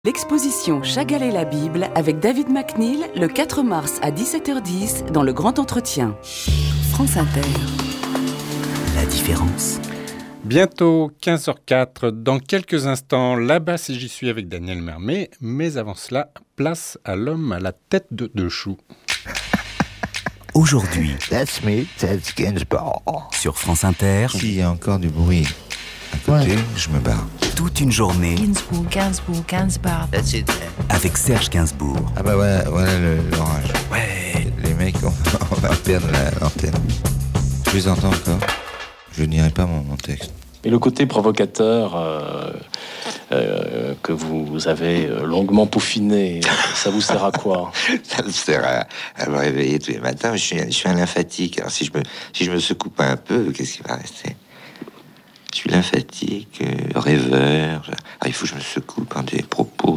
L'exposition Chagall et la Bible avec David McNeil le 4 mars à 17h10 dans le Grand Entretien. France Inter. La différence. Bientôt 15h04, dans quelques instants, là-bas si j'y suis avec Daniel Mermet, mais avant cela, place à l'homme à la tête de chou. Aujourd'hui, That's me, Ted Gainsbourg. sur France Inter, S'il y a encore du bruit à côté, je me barre. toute une journée Gainsbourg. That's it. avec Serge Gainsbourg. Ah bah voilà l'orage. Ouais. Les mecs, on va perdre l'antenne. Je les entends encore. Je n'irai pas mon texte. Et le côté provocateur que vous avez longuement peaufiné, ça vous sert à quoi? Ça me sert à me réveiller tous les matins. Je suis un lymphatique. Alors si je me secoue pas un peu, qu'est-ce qui va rester? Je suis lymphatique, rêveur. Alors, il faut que je me secoue par des propos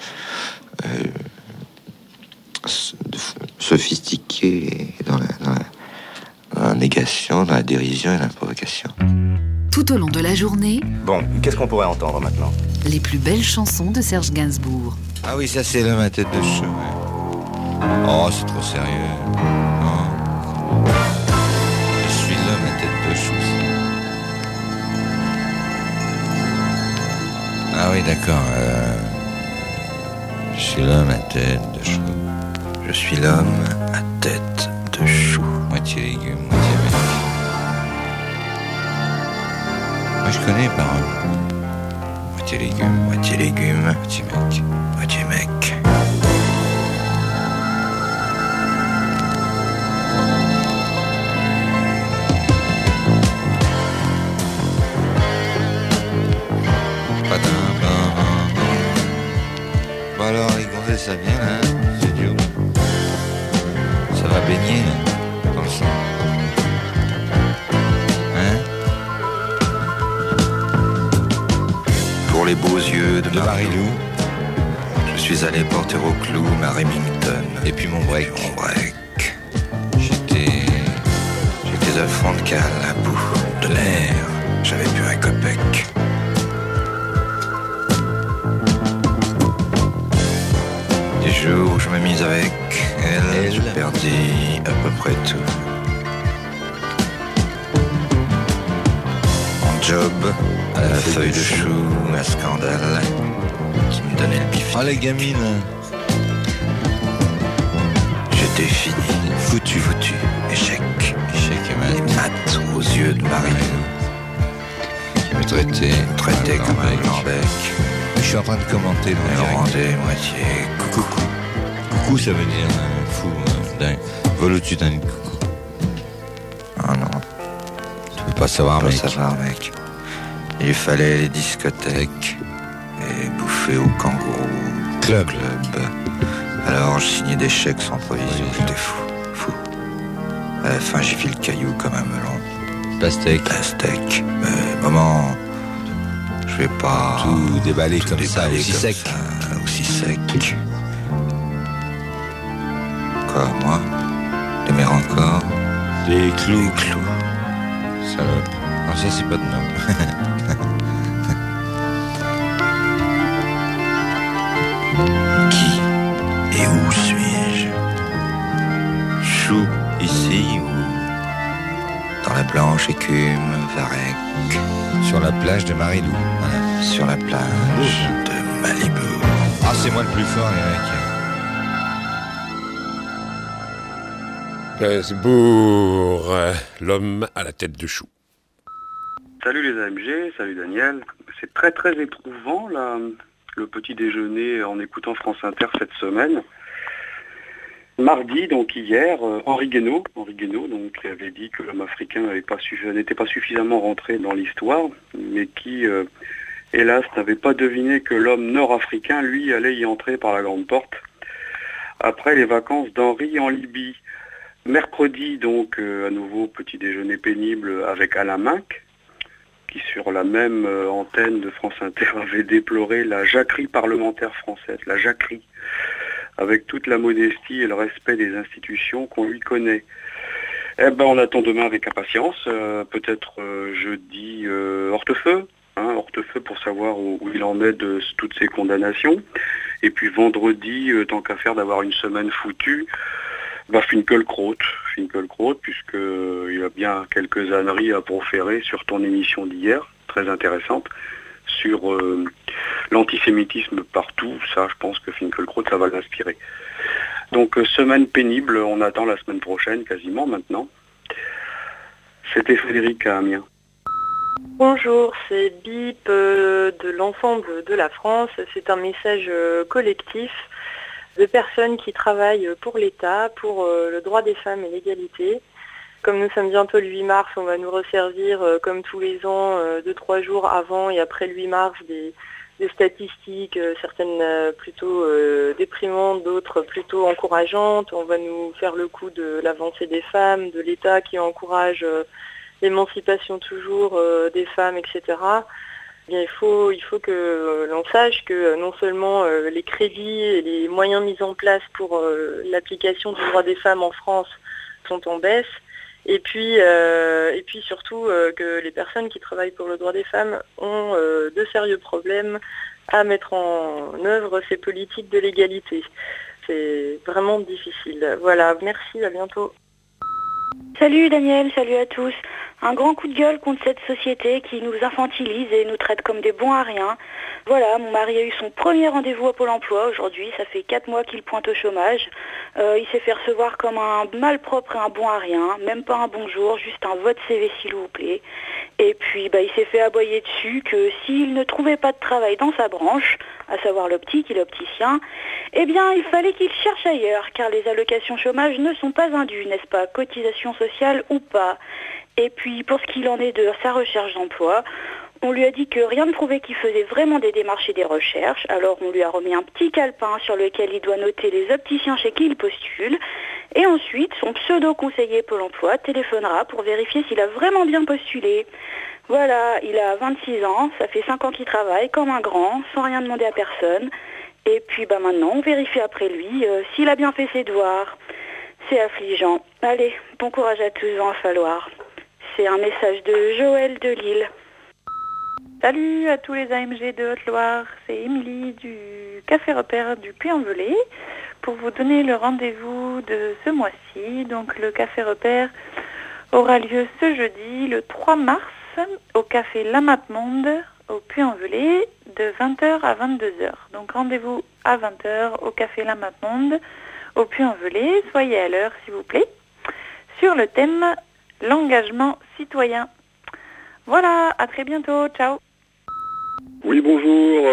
sophistiqués dans la négation, dans la dérision et la provocation. Tout au long de la journée, Bon, qu'est-ce qu'on pourrait entendre maintenant? les plus belles chansons de Serge Gainsbourg. Ah oui, ça c'est l'homme à tête de chou. Ouais. Oh, c'est trop sérieux. Non. Je suis l'homme à tête de chou. Ah oui, d'accord. Je suis l'homme à tête de chou. Je suis l'homme à tête de chou. Moitié légumes, moitié mec. Moi je connais les paroles. Moitié légumes, moitié mec, moitié mec. Bon alors les gonzesses ça vient là, c'est dur. Ça va baigner là, dans le sang. Hein? Pour les beaux yeux de Marie-Lou, je suis allé porter au clou ma Remington. Et puis mon break. J'étais à fond de cale, à bout de l'air. J'avais plus un copec. Des jours où je me mise avec elle, je perdis à peu près tout. Mon job, à la feuille de chou, un scandale qui me donnait le bif. Oh les gamines. J'étais fini, foutu, échec et mal. Les maths aux yeux de Marie-Lou. Je me traitais comme un grand bec. Je suis en train de commenter le direct. Elle rendait moitié coucou. Coucou, ça veut dire fou, dingue. Vol au-dessus d'un coucou. Ah non. Tu peux pas savoir, mec. Il fallait les discothèques et bouffer au kangourou. Club. Alors je signais des chèques sans provision. J'étais fou. À la fin, j'ai fait le caillou comme un melon. Pastèque. Mais maman, je vais pas tout déballer comme ça, aussi sec. Quoi, moi? Les mères encore? Les clous. Salope. Non, ça, c'est pas de nom. Qui et où suis-je? Chou, ici ou dans la blanche écume Varec? Sur la plage de Marie-Lou. Voilà. Sur la plage de Malibu. Ah, c'est moi le plus fort, les mecs. Gainsbourg, l'homme à la tête de chou. Salut les AMG, salut Daniel. C'est très très éprouvant là, le petit déjeuner en écoutant France Inter cette semaine. Mardi, donc hier, Henri Guénaud, donc, qui avait dit que l'homme africain n'était pas suffisamment rentré dans l'histoire, mais qui, hélas, n'avait pas deviné que l'homme nord-africain, lui, allait y entrer par la grande porte, après les vacances d'Henri en Libye. Mercredi, donc, à nouveau, petit déjeuner pénible avec Alain Minc, qui, sur la même antenne de France Inter, avait déploré la jacquerie parlementaire française, la jacquerie, avec toute la modestie et le respect des institutions qu'on lui connaît. On attend demain avec impatience, peut-être jeudi hortefeux, Hortefeux, pour savoir où il en est de toutes ces condamnations. Et puis vendredi, tant qu'à faire d'avoir une semaine foutue, Finkielkraut, puisqu'il y a bien quelques âneries à proférer sur ton émission d'hier, très intéressante, sur l'antisémitisme partout. Ça, je pense que Finkielkraut, ça va l'inspirer. Donc, semaine pénible, on attend la semaine prochaine, quasiment maintenant. C'était Frédéric à Amiens. Bonjour, c'est BIP de l'ensemble de la France. C'est un message collectif de personnes qui travaillent pour l'État, pour le droit des femmes et l'égalité. Comme nous sommes bientôt le 8 mars, on va nous resservir, comme tous les ans, 2-3 jours avant et après le 8 mars, des statistiques, certaines plutôt déprimantes, d'autres plutôt encourageantes. On va nous faire le coup de l'avancée des femmes, de l'État qui encourage l'émancipation toujours des femmes, etc. Bien, il faut que l'on sache que non seulement les crédits et les moyens mis en place pour l'application du droit des femmes en France sont en baisse, et puis surtout que les personnes qui travaillent pour le droit des femmes ont de sérieux problèmes à mettre en œuvre ces politiques de l'égalité. C'est vraiment difficile. Voilà, merci, à bientôt. Salut Daniel, salut à tous. Un grand coup de gueule contre cette société qui nous infantilise et nous traite comme des bons à rien. Voilà, mon mari a eu son premier rendez-vous à Pôle emploi aujourd'hui, ça fait 4 mois qu'il pointe au chômage. Il s'est fait recevoir comme un malpropre et un bon à rien, même pas un bonjour, juste un vote CV s'il vous plaît. Et puis il s'est fait aboyer dessus que s'il ne trouvait pas de travail dans sa branche, à savoir l'optique et l'opticien, eh bien il fallait qu'il cherche ailleurs, car les allocations chômage ne sont pas indues, n'est-ce pas, cotisation sociale ou pas. Et puis pour ce qu'il en est de sa recherche d'emploi, on lui a dit que rien ne prouvait qu'il faisait vraiment des démarches et des recherches, alors on lui a remis un petit calepin sur lequel il doit noter les opticiens chez qui il postule, et ensuite son pseudo-conseiller Pôle emploi téléphonera pour vérifier s'il a vraiment bien postulé. Voilà, il a 26 ans, ça fait 5 ans qu'il travaille comme un grand, sans rien demander à personne, et puis maintenant on vérifie après lui s'il a bien fait ses devoirs. C'est affligeant. Allez, bon courage à tous, il va en falloir. C'est un message de Joël de Lille. Salut à tous les AMG de Haute-Loire, c'est Émilie du Café Repère du Puy-en-Velay pour vous donner le rendez-vous de ce mois-ci. Donc le Café Repère aura lieu ce jeudi, le 3 mars, au Café La Mappemonde, au Puy-en-Velay, de 20h à 22h. Donc rendez-vous à 20h au Café La Mappemonde, au Puy-en-Velay. Soyez à l'heure s'il vous plaît, sur le thème l'engagement citoyen. Voilà, à très bientôt, ciao. Oui, bonjour,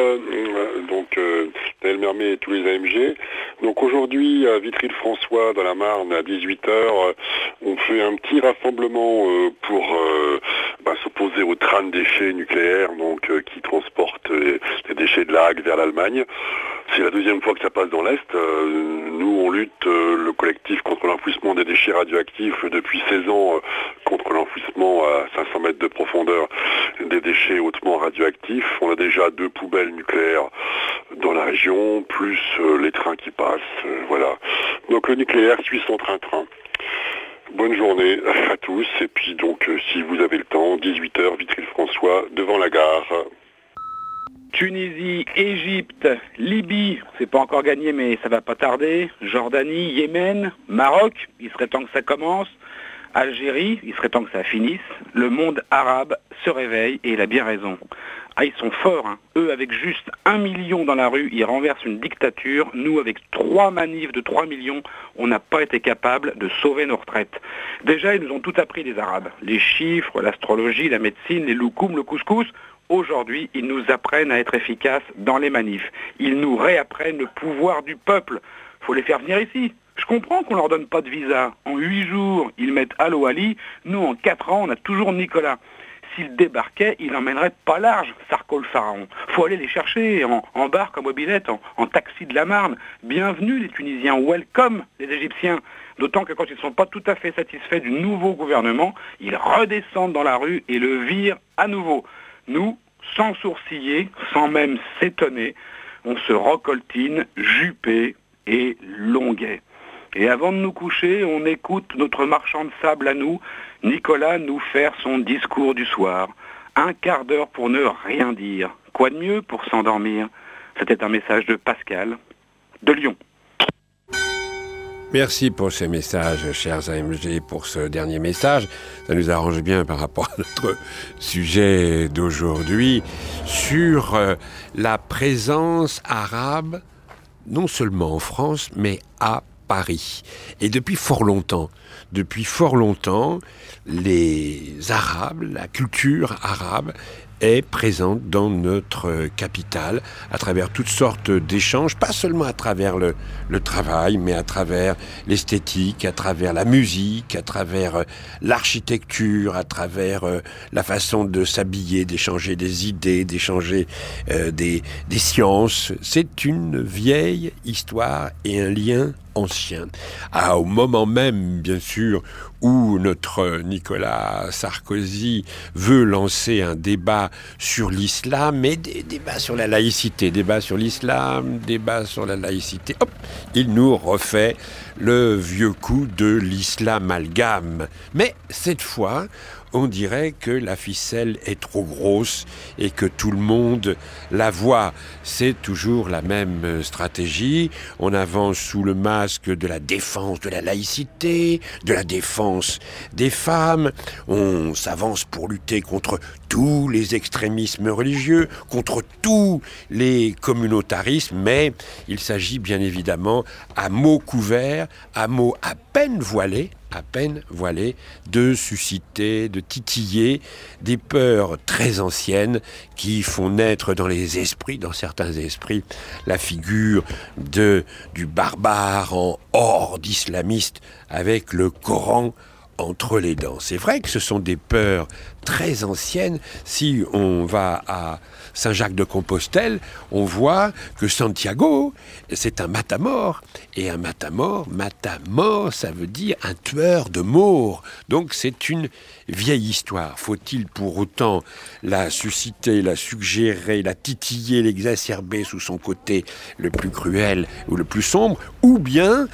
Daniel Mermet et tous les AMG. Donc aujourd'hui, à Vitry-le-François, dans la Marne, à 18h, on fait un petit rassemblement pour s'opposer aux trains de déchets nucléaires qui transportent les déchets de la Hague vers l'Allemagne. C'est la deuxième fois que ça passe dans l'Est. Nous, on lutte, le collectif contre l'enfouissement des déchets radioactifs, depuis 16 ans, contre l'enfouissement à 500 mètres de profondeur des déchets hautement radioactifs. On a déjà 2 poubelles nucléaires dans la région, plus les trains qui passent. Voilà. Donc le nucléaire suit son train-train. Bonne journée à tous. Et puis si vous avez le temps, 18h, Vitry-le-François, devant la gare. Tunisie, Égypte, Libye, c'est pas encore gagné mais ça va pas tarder. Jordanie, Yémen, Maroc, il serait temps que ça commence. Algérie, il serait temps que ça finisse. Le monde arabe se réveille et il a bien raison. Ah, ils sont forts, hein. Eux, avec juste 1 million dans la rue, ils renversent une dictature. Nous, avec 3 manifs de 3 millions, on n'a pas été capable de sauver nos retraites. Déjà, ils nous ont tout appris, les Arabes. Les chiffres, l'astrologie, la médecine, les loukoums, le couscous. Aujourd'hui, ils nous apprennent à être efficaces dans les manifs. Ils nous réapprennent le pouvoir du peuple. Faut les faire venir ici. Je comprends qu'on leur donne pas de visa. En 8 jours, ils mettent Allo Ali. Nous, en 4 ans, on a toujours Nicolas. S'ils débarquaient, ils n'emmèneraient pas large Sarko le pharaon. Faut aller les chercher en barque, en mobilette, en taxi de la Marne. Bienvenue les Tunisiens, welcome les Égyptiens. D'autant que quand ils ne sont pas tout à fait satisfaits du nouveau gouvernement, ils redescendent dans la rue et le virent à nouveau. Nous, sans sourciller, sans même s'étonner, on se recoltine, Juppé et Longuet. Et avant de nous coucher, on écoute notre marchand de sable à nous, Nicolas, nous faire son discours du soir. Un quart d'heure pour ne rien dire. Quoi de mieux pour s'endormir? C'était un message de Pascal, de Lyon. Merci pour ces messages, chers AMG, pour ce dernier message. Ça nous arrange bien par rapport à notre sujet d'aujourd'hui sur la présence arabe, non seulement en France, mais à Paris. Et depuis fort longtemps, les Arabes, la culture arabe est présente dans notre capitale à travers toutes sortes d'échanges, pas seulement à travers le travail, mais à travers l'esthétique, à travers la musique, à travers l'architecture, à travers la façon de s'habiller, d'échanger des idées, d'échanger des sciences. C'est une vieille histoire et un lien ancien. Au moment même, bien sûr, où notre Nicolas Sarkozy veut lancer un débat sur l'islam, mais des débats sur la laïcité, débat sur l'islam, débat sur la laïcité, hop, il nous refait le vieux coup de l'islam amalgame. Mais cette fois, on dirait que la ficelle est trop grosse et que tout le monde la voit. C'est toujours la même stratégie. On avance sous le masque de la défense de la laïcité, de la défense des femmes. On s'avance pour lutter contre tous les extrémismes religieux, contre tous les communautarismes, mais il s'agit bien évidemment, à mots couverts, à mots à peine voilés, de susciter, de titiller des peurs très anciennes qui font naître dans les esprits, dans certains esprits, la figure du barbare en horde islamiste avec le Coran entre les dents. C'est vrai que ce sont des peurs très anciennes. Si on va à Saint-Jacques-de-Compostelle, on voit que Santiago, c'est un matamor. Et un matamor, ça veut dire un tueur de morts. Donc c'est une vieille histoire. Faut-il pour autant la susciter, la suggérer, la titiller, l'exacerber sous son côté le plus cruel ou le plus sombre, ou bien,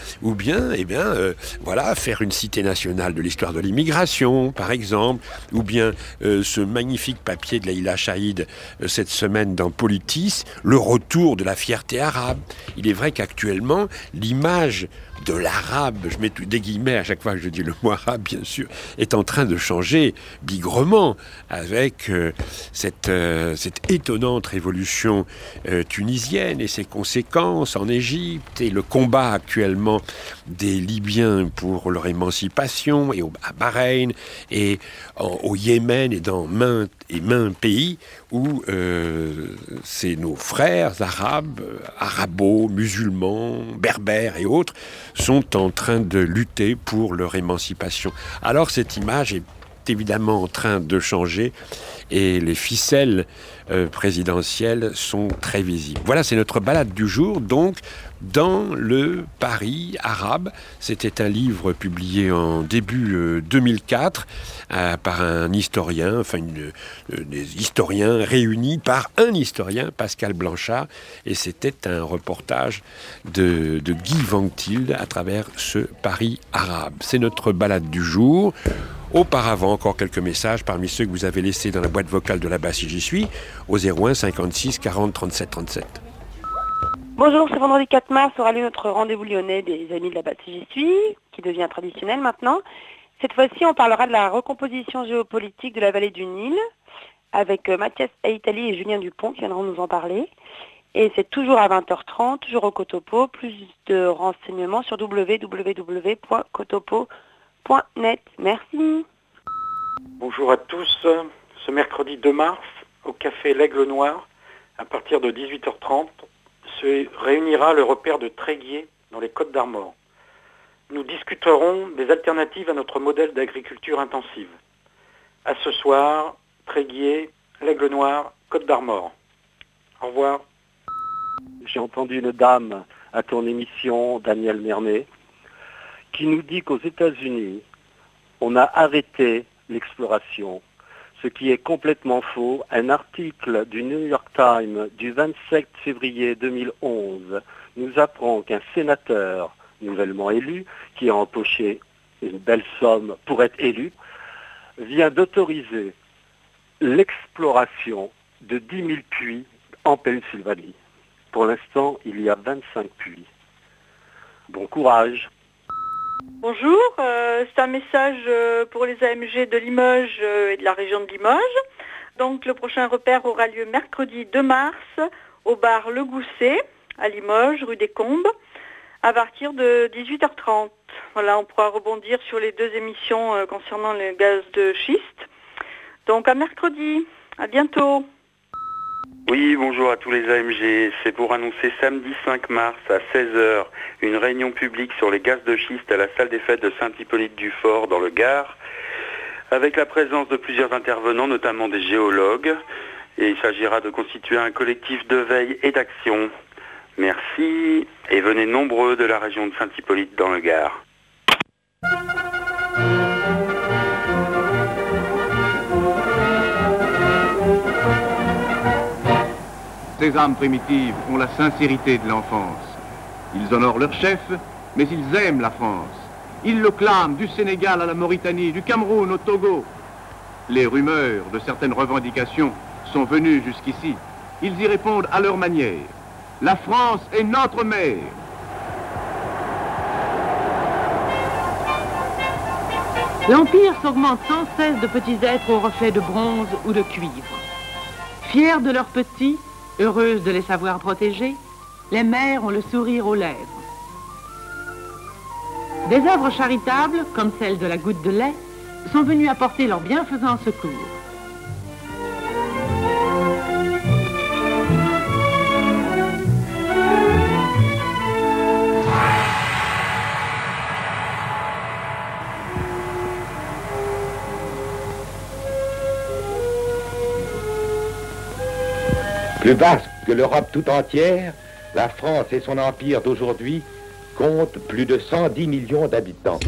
faire une cité nationale de l'histoire de l'immigration, par exemple, ou bien ce magnifique papier de Leïla Chaïd cette semaine dans Politis, le retour de la fierté arabe. Il est vrai qu'actuellement, l'image de l'arabe, je mets des guillemets à chaque fois que je dis le mot arabe, bien sûr, est en train de changer bigrement avec cette étonnante révolution tunisienne et ses conséquences en Égypte et le combat actuellement des Libyens pour leur émancipation et à Bahreïn et au Yémen et dans maints pays où c'est nos frères arabes, arabo-musulmans, berbères et autres sont en train de lutter pour leur émancipation. Alors cette image est évidemment en train de changer et les ficelles présidentielles sont très visibles. Voilà, c'est notre balade du jour, donc dans le Paris arabe. C'était un livre publié en début 2004 par un historien, des historiens réunis par un historien, Pascal Blanchard, et c'était un reportage de Guy Vanctil à travers ce Paris arabe. C'est notre balade du jour. Auparavant, encore quelques messages parmi ceux que vous avez laissés dans la boîte vocale de là-bas si j'y suis, au 01 56 40 37 37. Bonjour, c'est vendredi 4 mars, aura lieu notre rendez-vous lyonnais des amis de la base si j'y suis, qui devient traditionnel maintenant. Cette fois-ci, on parlera de la recomposition géopolitique de la vallée du Nil, avec Mathias Aitali et Julien Dupont qui viendront nous en parler. Et c'est toujours à 20h30, toujours au Cotopo. Plus de renseignements sur www.cotopo.net. Merci. Bonjour à tous. Ce mercredi 2 mars, au café L'Aigle Noir, à partir de 18h30, se réunira le repère de Tréguier dans les Côtes d'Armor. Nous discuterons des alternatives à notre modèle d'agriculture intensive. À ce soir, Tréguier, L'Aigle Noir, Côtes d'Armor. Au revoir. J'ai entendu une dame à ton émission, Daniel Mermet, qui nous dit qu'aux États-Unis, on a arrêté l'exploration, ce qui est complètement faux. Un article du New York Times du 27 février 2011 nous apprend qu'un sénateur nouvellement élu, qui a empoché une belle somme pour être élu, vient d'autoriser l'exploration de 10 000 puits en Pennsylvanie. Pour l'instant, il y a 25 puits. Bon courage. Bonjour, c'est un message pour les AMG de Limoges et de la région de Limoges. Donc le prochain repère aura lieu mercredi 2 mars au bar Le Gousset à Limoges, rue des Combes, à partir de 18h30. Voilà, on pourra rebondir sur les 2 émissions concernant le gaz de schiste. Donc à mercredi, à bientôt. Oui, bonjour à tous les AMG. C'est pour annoncer samedi 5 mars à 16h une réunion publique sur les gaz de schiste à la salle des fêtes de Saint-Hippolyte-du-Fort dans le Gard, avec la présence de plusieurs intervenants, notamment des géologues. Et il s'agira de constituer un collectif de veille et d'action. Merci et venez nombreux de la région de Saint-Hippolyte dans le Gard. Ces âmes primitives ont la sincérité de l'enfance. Ils honorent leur chef, mais ils aiment la France. Ils le clament du Sénégal à la Mauritanie, du Cameroun au Togo. Les rumeurs de certaines revendications sont venues jusqu'ici. Ils y répondent à leur manière. La France est notre mère. L'Empire s'augmente sans cesse de petits êtres aux reflets de bronze ou de cuivre. Fiers de leurs petits, heureuses de les savoir protégés, les mères ont le sourire aux lèvres. Des œuvres charitables, comme celle de la goutte de lait, sont venues apporter leur bienfaisant secours. Plus vaste que l'Europe tout entière, la France et son empire d'aujourd'hui comptent plus de 110 millions d'habitants.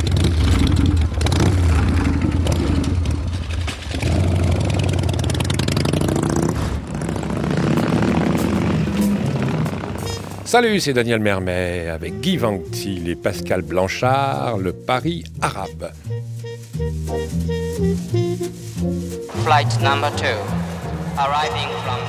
Salut, c'est Daniel Mermet avec Guy Vanctil et Pascal Blanchard, le Paris arabe. Flight number 2, arriving from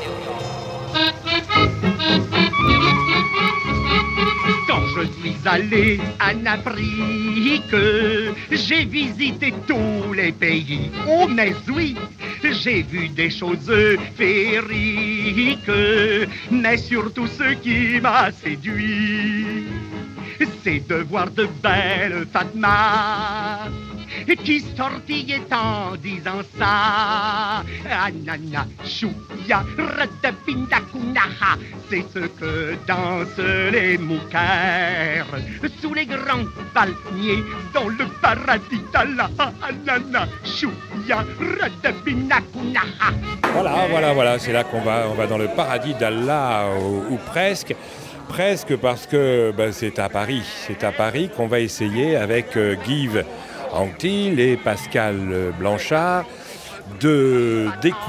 Quand je suis allé en Afrique, j'ai visité tous les pays. Oh mais oui, j'ai vu des choses féeriques, mais surtout ce qui m'a séduit, c'est de voir de belles Fatma qui sortillaient en disant ça. Anana, chouya, radabinda kunaha, c'est ce que dansent les moukers sous les grands palmiers dans le paradis d'Allah. Anana, chouya, radabinda kunaha. Voilà, c'est là qu'on va dans le paradis d'Allah ou presque. Presque parce que c'est à Paris qu'on va essayer avec Guy Vanctil et Pascal Blanchard de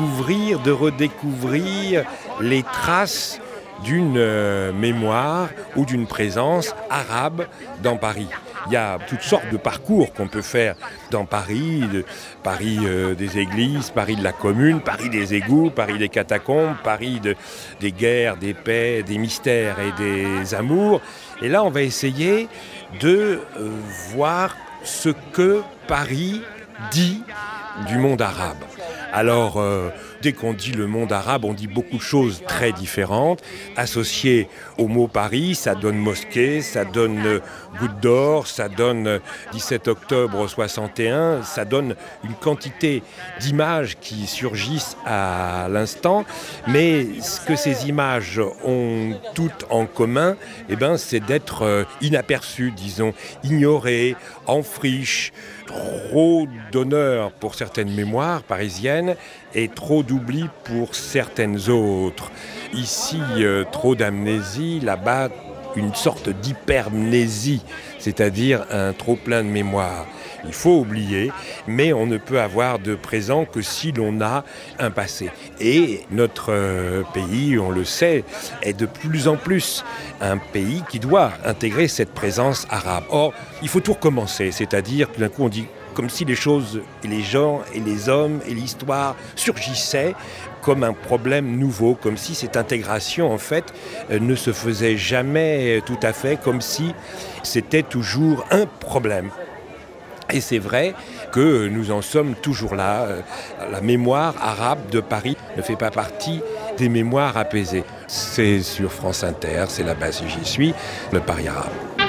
redécouvrir les traces d'une mémoire ou d'une présence arabe dans Paris. Il y a toutes sortes de parcours qu'on peut faire dans Paris, Paris des églises, Paris de la commune, Paris des égouts, Paris des catacombes, Paris des guerres, des paix, des mystères et des amours. Et là, on va essayer de voir ce que Paris dit du monde arabe. Alors, dès qu'on dit le monde arabe, on dit beaucoup de choses très différentes. Associé au mot Paris, ça donne mosquée, ça donne goutte d'or, ça donne 17 octobre 61, ça donne une quantité d'images qui surgissent à l'instant. Mais ce que ces images ont toutes en commun, c'est d'être inaperçues, disons, ignorées, en friche. Trop d'honneur pour certaines mémoires parisiennes et trop d'oubli pour certaines autres. Ici, trop d'amnésie, là-bas, une sorte d'hypermnésie, c'est-à-dire un trop-plein de mémoire. Il faut oublier, mais on ne peut avoir de présent que si l'on a un passé. Et notre pays, on le sait, est de plus en plus un pays qui doit intégrer cette présence arabe. Or, il faut tout recommencer, c'est-à-dire tout d'un coup on dit comme si les choses et les gens et les hommes et l'histoire surgissaient comme un problème nouveau, comme si cette intégration en fait ne se faisait jamais tout à fait, comme si c'était toujours un problème. Et c'est vrai que nous en sommes toujours là. La mémoire arabe de Paris ne fait pas partie des mémoires apaisées. C'est sur France Inter, c'est là-bas si j'y suis, le Paris arabe.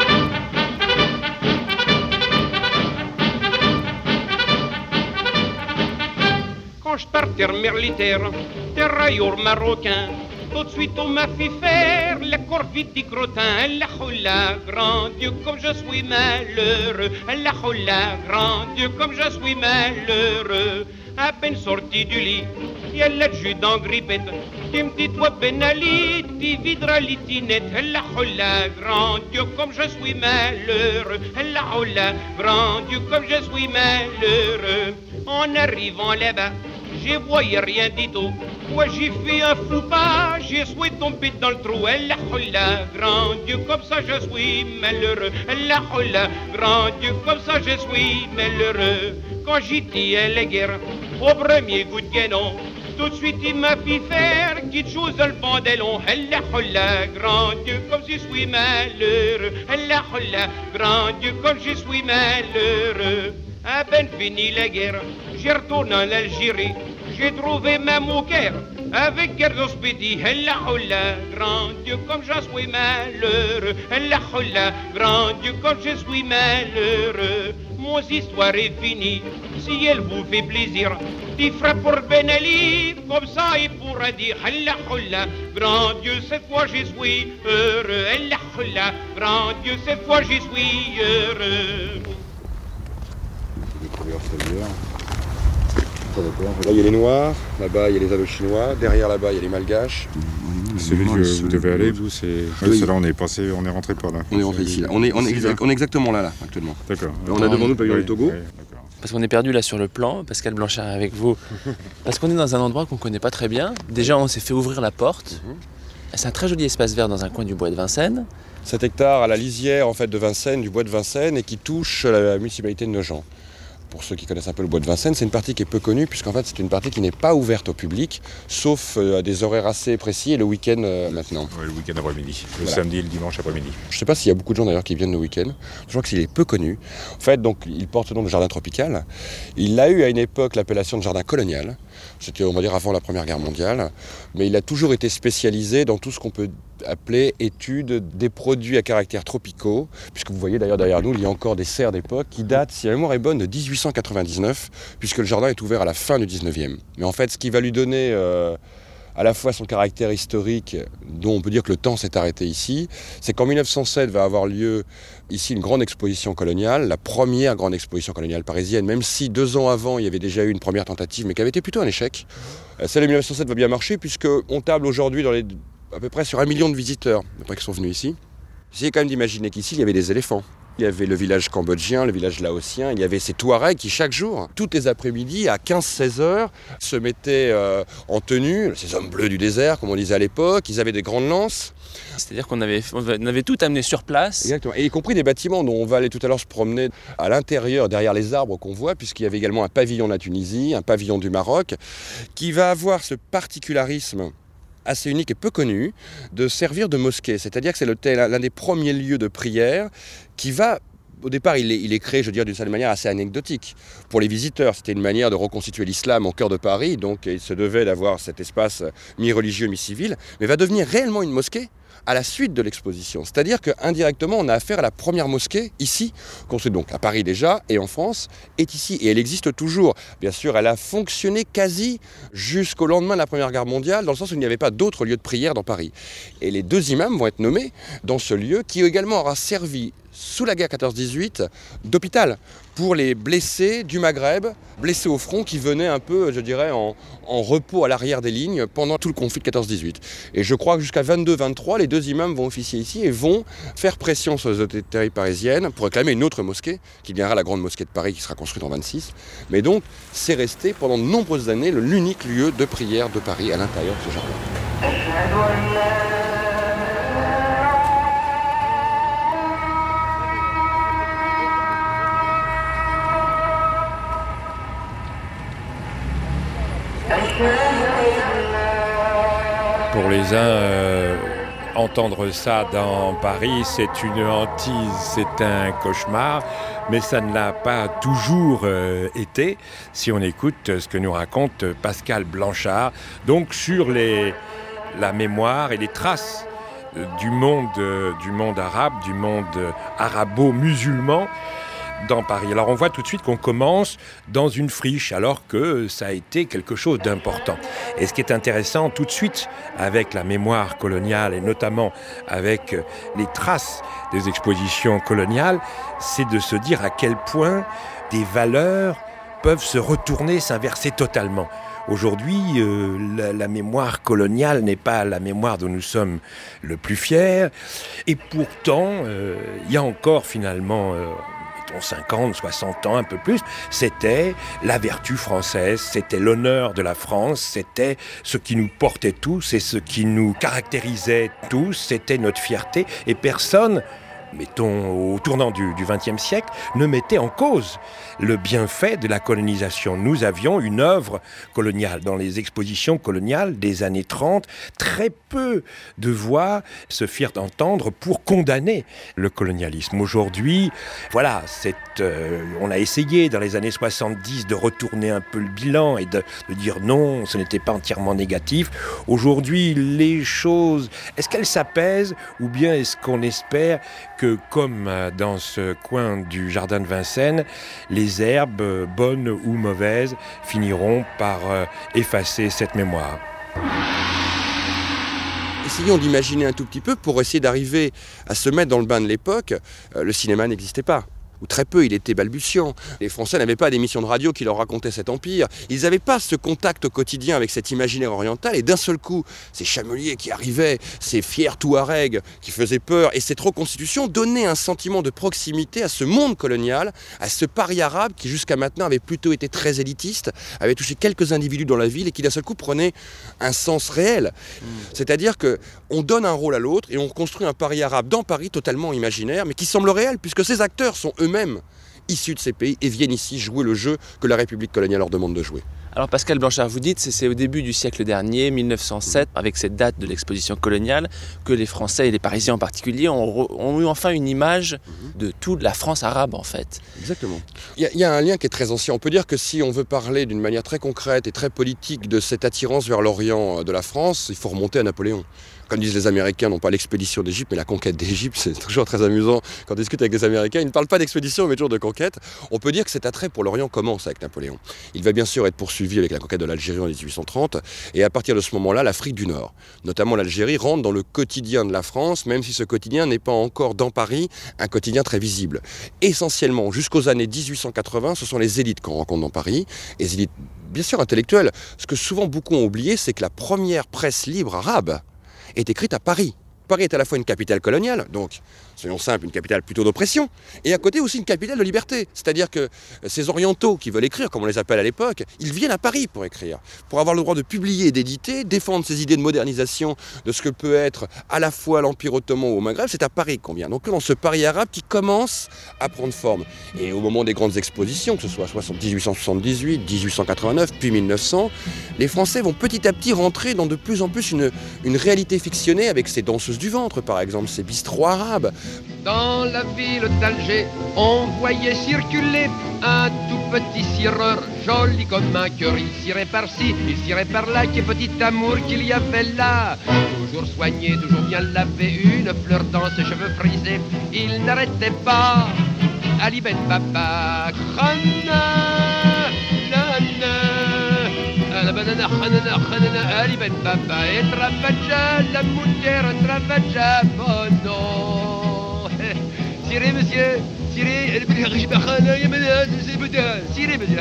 Quand je partais militaire, terrailleur marocain, tout de suite on m'a fait faire la corvée des crottins. La houla, grand Dieu, comme je suis malheureux. La houla, grand Dieu, comme je suis malheureux. À peine sorti du lit, il y a l'adjudant grippette qui me dit, toi Ben Ali, tu videras les tinettes. La houla, grand Dieu, comme je suis malheureux. La houla, grand Dieu, comme je suis malheureux. En arrivant là-bas, j'ai voyé rien du tout. Moi j'ai fait un fou pas, j'ai souhaité tomber dans le trou. La houla, grand Dieu, comme ça je suis malheureux. La houla, grand Dieu, comme ça je suis malheureux. Quand j'étais à la guerre, au premier coup de canon, tout de suite il m'a fait faire quelque chose dans le pantalon. La houla, grand Dieu, comme je suis malheureux. La houla, grand Dieu, comme je suis malheureux. À peine fini la guerre, j'ai retourné en Algérie. J'ai trouvé même au Caire avec Carlos Petit. La houla, grand Dieu, comme je suis malheureux. La houla, grand Dieu, comme je suis malheureux. Mon histoire est finie, si elle vous fait plaisir. Tu feras pour Ben Ali, comme ça il pourra dire. La houla, grand Dieu, cette fois je suis heureux. La houla, grand Dieu, cette fois je suis heureux. Là, il y a les Noirs, là-bas, il y a les Allo-Chinois, derrière, là-bas, il y a les Malgaches. Celui que vous devez aller, vous, c'est... Oui, c'est là, on est rentré par là. On est rentré ici, là. On est exactement là, actuellement. D'accord. On a devant nous le pavillon du Togo. Parce qu'on est perdu là sur le plan, Pascal Blanchard est avec vous. Parce qu'on est dans un endroit qu'on ne connaît pas très bien. Déjà, on s'est fait ouvrir la porte. C'est un très joli espace vert dans un coin du bois de Vincennes. 7 hectares à la lisière en fait, de Vincennes, du bois de Vincennes, et qui touche la municipalité de Nogent. Pour ceux qui connaissent un peu le bois de Vincennes, c'est une partie qui est peu connue, puisqu'en fait c'est une partie qui n'est pas ouverte au public, sauf à des horaires assez précis, et le week-end maintenant. Oui, le week-end après-midi, le Voilà. samedi et le dimanche après-midi. Je ne sais pas s'il y a beaucoup de gens d'ailleurs qui viennent le week-end. Je crois qu'il est peu connu. En fait, donc, il porte le nom de jardin tropical. Il a eu à une époque l'appellation de jardin colonial. C'était, on va dire, avant la Première Guerre mondiale. Mais il a toujours été spécialisé dans tout ce qu'on peut appeler étude des produits à caractère tropicaux. Puisque vous voyez d'ailleurs derrière nous, il y a encore des serres d'époque qui datent, si la mémoire est bonne, de 1899, puisque le jardin est ouvert à la fin du 19e. Mais en fait, ce qui va lui donner à la fois son caractère historique, dont on peut dire que le temps s'est arrêté ici, c'est qu'en 1907 va avoir lieu ici une grande exposition coloniale, la première grande exposition coloniale parisienne, même si 2 ans avant il y avait déjà eu une première tentative, mais qui avait été plutôt un échec. Celle de 1907 va bien marcher, puisqu'on table aujourd'hui à peu près sur 1 million de visiteurs, après qu'ils sont venus ici. Essayez quand même d'imaginer qu'ici il y avait des éléphants. Il y avait le village cambodgien, le village laotien, il y avait ces Touaregs qui chaque jour, toutes les après-midi, à 15-16 heures, se mettaient en tenue, ces hommes bleus du désert, comme on disait à l'époque, ils avaient des grandes lances. C'est-à-dire qu'on avait tout amené sur place. Exactement, et y compris des bâtiments dont on va aller tout à l'heure se promener à l'intérieur, derrière les arbres qu'on voit, puisqu'il y avait également un pavillon de la Tunisie, un pavillon du Maroc, qui va avoir ce particularisme assez unique et peu connu, de servir de mosquée. C'est-à-dire que c'est l'un des premiers lieux de prière qui va... Au départ, il est créé, je veux dire, d'une certaine manière assez anecdotique. Pour les visiteurs, c'était une manière de reconstituer l'islam au cœur de Paris, donc il se devait d'avoir cet espace mi-religieux, mi-civil, mais va devenir réellement une mosquée à la suite de l'exposition. C'est-à-dire qu'indirectement, on a affaire à la première mosquée, ici, construite donc à Paris déjà, et en France, est ici. Et elle existe toujours. Bien sûr, elle a fonctionné quasi jusqu'au lendemain de la Première Guerre mondiale, dans le sens où il n'y avait pas d'autres lieux de prière dans Paris. Et les 2 imams vont être nommés dans ce lieu, qui également aura servi, sous la guerre 14-18, d'hôpital pour les blessés du Maghreb, blessés au front, qui venaient un peu, je dirais, en repos à l'arrière des lignes pendant tout le conflit de 14-18. Et je crois que jusqu'à 22-23, les 2 imams vont officier ici et vont faire pression sur les autorités parisiennes pour réclamer une autre mosquée, qui deviendra la grande mosquée de Paris, qui sera construite en 26. Mais donc, c'est resté pendant de nombreuses années l'unique lieu de prière de Paris à l'intérieur de ce jardin. les uns, entendre ça dans Paris, c'est une hantise, c'est un cauchemar, mais ça ne l'a pas toujours été, si on écoute ce que nous raconte Pascal Blanchard, donc sur la mémoire et les traces du monde arabe, du monde arabo-musulman dans Paris. Alors on voit tout de suite qu'on commence dans une friche alors que ça a été quelque chose d'important. Et ce qui est intéressant tout de suite avec la mémoire coloniale et notamment avec les traces des expositions coloniales, c'est de se dire à quel point des valeurs peuvent se retourner, s'inverser totalement. Aujourd'hui, la mémoire coloniale n'est pas la mémoire dont nous sommes le plus fiers. Et pourtant, il y a encore finalement 50, 60 ans, un peu plus, c'était la vertu française, c'était l'honneur de la France, c'était ce qui nous portait tous et ce qui nous caractérisait tous, c'était notre fierté. Et personne, mettons au tournant du XXe siècle, ne mettait en cause le bienfait de la colonisation. Nous avions une œuvre coloniale. Dans les expositions coloniales des années 30, très peu de voix se firent entendre pour condamner le colonialisme. Aujourd'hui, voilà, on a essayé dans les années 70 de retourner un peu le bilan et de dire non, ce n'était pas entièrement négatif. Aujourd'hui, les choses, est-ce qu'elles s'apaisent ou bien est-ce qu'on espère que, comme dans ce coin du jardin de Vincennes, les herbes, bonnes ou mauvaises, finiront par effacer cette mémoire. Essayons d'imaginer un tout petit peu pour essayer d'arriver à se mettre dans le bain de l'époque. Le cinéma n'existait pas. Ou très peu, il était balbutiant. Les Français n'avaient pas d'émissions de radio qui leur racontaient cet empire. Ils n'avaient pas ce contact au quotidien avec cet imaginaire oriental. Et d'un seul coup, ces chameliers qui arrivaient, ces fiers Touaregs qui faisaient peur, et cette reconstitution donnait un sentiment de proximité à ce monde colonial, à ce Paris arabe qui jusqu'à maintenant avait plutôt été très élitiste, avait touché quelques individus dans la ville et qui d'un seul coup prenait un sens réel. C'est-à-dire qu'on donne un rôle à l'autre et on construit un Paris arabe dans Paris totalement imaginaire, mais qui semble réel puisque ces acteurs sont eux-mêmes issus de ces pays et viennent ici jouer le jeu que la République coloniale leur demande de jouer. Alors Pascal Blanchard, vous dites c'est au début du siècle dernier, 1907, avec cette date de l'exposition coloniale, que les Français et les Parisiens en particulier ont eu enfin une image de toute la France arabe en fait. Exactement. Il y a un lien qui est très ancien. On peut dire que si on veut parler d'une manière très concrète et très politique de cette attirance vers l'Orient de la France, il faut remonter à Napoléon. Comme disent les Américains, non pas l'expédition d'Égypte, mais la conquête d'Égypte. C'est toujours très amusant quand on discute avec les Américains. Ils ne parlent pas d'expédition, mais toujours de conquête. On peut dire que cet attrait pour l'Orient commence avec Napoléon. Il va bien sûr être poursuivi avec la conquête de l'Algérie en 1830. Et à partir de ce moment-là, l'Afrique du Nord, notamment l'Algérie, rentre dans le quotidien de la France, même si ce quotidien n'est pas encore dans Paris un quotidien très visible. Essentiellement, jusqu'aux années 1880, ce sont les élites qu'on rencontre dans Paris. Les élites, bien sûr, intellectuelles. Ce que souvent beaucoup ont oublié, c'est que la première presse libre arabe est écrite à Paris. Paris est à la fois une capitale coloniale, donc, soyons simples, une capitale plutôt d'oppression, et à côté aussi une capitale de liberté. C'est-à-dire que ces orientaux qui veulent écrire, comme on les appelle à l'époque, ils viennent à Paris pour écrire, pour avoir le droit de publier et d'éditer, défendre ces idées de modernisation de ce que peut être à la fois l'Empire ottoman ou au Maghreb. C'est à Paris qu'on vient. Donc dans ce Paris arabe qui commence à prendre forme. Et au moment des grandes expositions, que ce soit 1878, 1889, puis 1900, les Français vont petit à petit rentrer dans de plus en plus une réalité fictionnée avec ces danseuses du ventre, par exemple, ces bistrots arabes. Dans la ville d'Alger, on voyait circuler un tout petit cireur, joli comme un cœur. Il cirait par-ci, il cirait par-là, quel petit amour qu'il y avait là. Toujours soigné, toujours bien lavé, une fleur dans ses cheveux frisés. Il n'arrêtait pas, Ali Ben Baba, Khana, la banana, Khana, Ali Ben Baba, et Travaja, la moutière, Travaja, oh non. Sirez, monsieur, sirez, sirez, monsieur.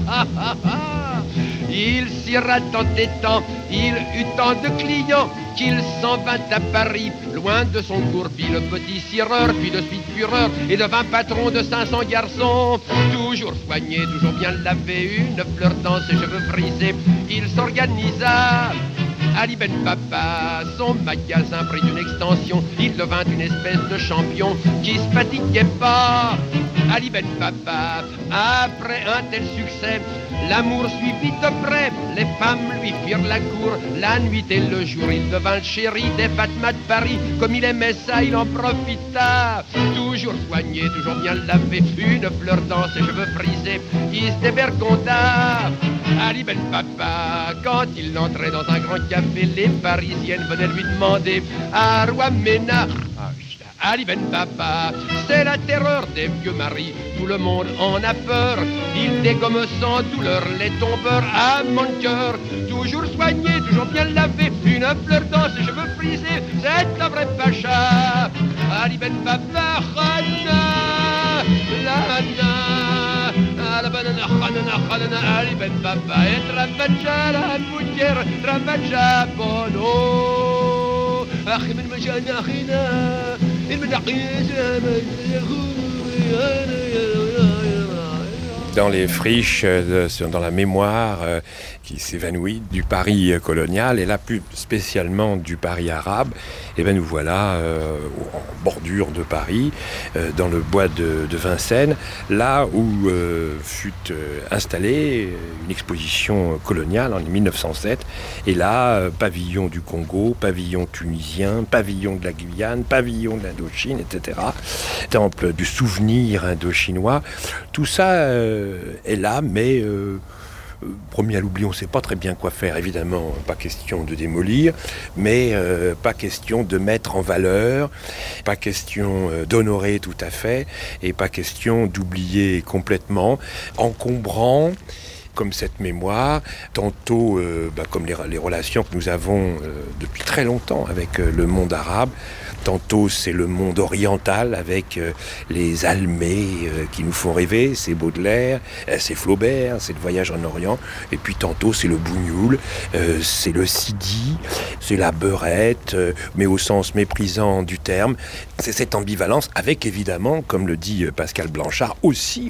Il cira tant et tant, il eut tant de clients qu'il s'en vint à Paris, loin de son gourbi, le petit cireur, puis de suite fureur, et devint patron de 500 garçons. Toujours soigné, toujours bien lavé, une fleur dans ses cheveux frisés, il s'organisa Ali Ben Papa, son magasin prit une extension. Il devint une espèce de champion qui se fatiguait pas. Ali Ben Papa, après un tel succès, l'amour suivit de près. Les femmes lui firent la cour, la nuit et le jour. Il devint le chéri des Fatmas de Paris. Comme il aimait ça, il en profita. Toujours soigné, toujours bien lavé, une fleur dans ses cheveux frisés, il se dévergonda. Ali Ben Papa, quand il entrait dans un grand café, les Parisiennes venaient lui demander à Rouamena. Ali Ben Papa, c'est la terreur des vieux maris, tout le monde en a peur. Il dégomme sans douleur les tombeurs à mon cœur. Toujours soigné, toujours bien lavé, une fleur dans ses cheveux frisés, c'est un vrai pacha. Ali Ben Papa, Khana, Lana, la banana, Khana, Ali Ben Papa, et Travaja, la boutière, Travaja, Bono, Achim El Majana, Khina. Dans les friches, dans la mémoire qui s'évanouit du Paris colonial, et là plus spécialement du Paris arabe, et bien nous voilà en bordure de Paris, dans le bois de Vincennes, là où fut installée une exposition coloniale en 1907, et là, pavillon du Congo, pavillon tunisien, pavillon de la Guyane, pavillon de l'Indochine, etc. Temple du souvenir indo-chinois, tout ça est là, mais promis à l'oubli, on ne sait pas très bien quoi faire. Évidemment, pas question de démolir, mais pas question de mettre en valeur, pas question d'honorer tout à fait, et pas question d'oublier complètement, encombrant comme cette mémoire, tantôt comme les relations que nous avons depuis très longtemps avec le monde arabe. Tantôt c'est le monde oriental avec les Almés qui nous font rêver, c'est Baudelaire, c'est Flaubert, c'est le voyage en Orient. Et puis tantôt c'est le bougnoul, c'est le sidi, c'est la beurette, mais au sens méprisant du terme. C'est cette ambivalence avec évidemment, comme le dit Pascal Blanchard, aussi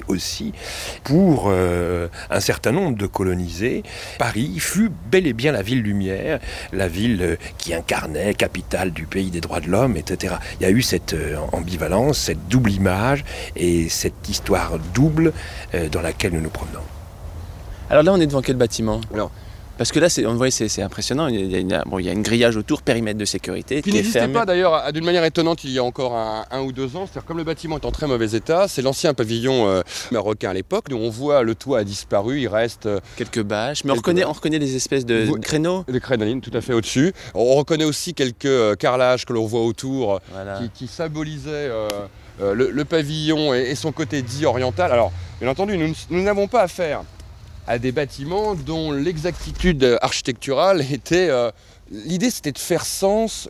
pour un certain nombre de colonisés, Paris fut bel et bien la ville lumière, la ville qui incarnait, capitale du pays des droits de l'homme, etc. Il y a eu cette ambivalence, cette double image et cette histoire double dans laquelle nous nous promenons. Alors là, on est devant quel bâtiment ? Parce que là, on voit, c'est impressionnant. Il y a une grillage autour, périmètre de sécurité qui n'existait pas d'ailleurs, d'une manière étonnante, il y a encore un ou 2 ans. C'est-à-dire comme le bâtiment est en très mauvais état, c'est l'ancien pavillon marocain à l'époque. Nous, on voit le toit a disparu, il reste quelques bâches, mais on reconnaît des espèces de créneaux. Des crénolines, tout à fait au-dessus. On reconnaît aussi quelques carrelages que l'on voit autour, voilà, qui symbolisaient le pavillon et son côté dit oriental. Alors, bien entendu, nous n'avons pas affaire à des bâtiments dont l'exactitude architecturale était... l'idée, c'était de faire sens,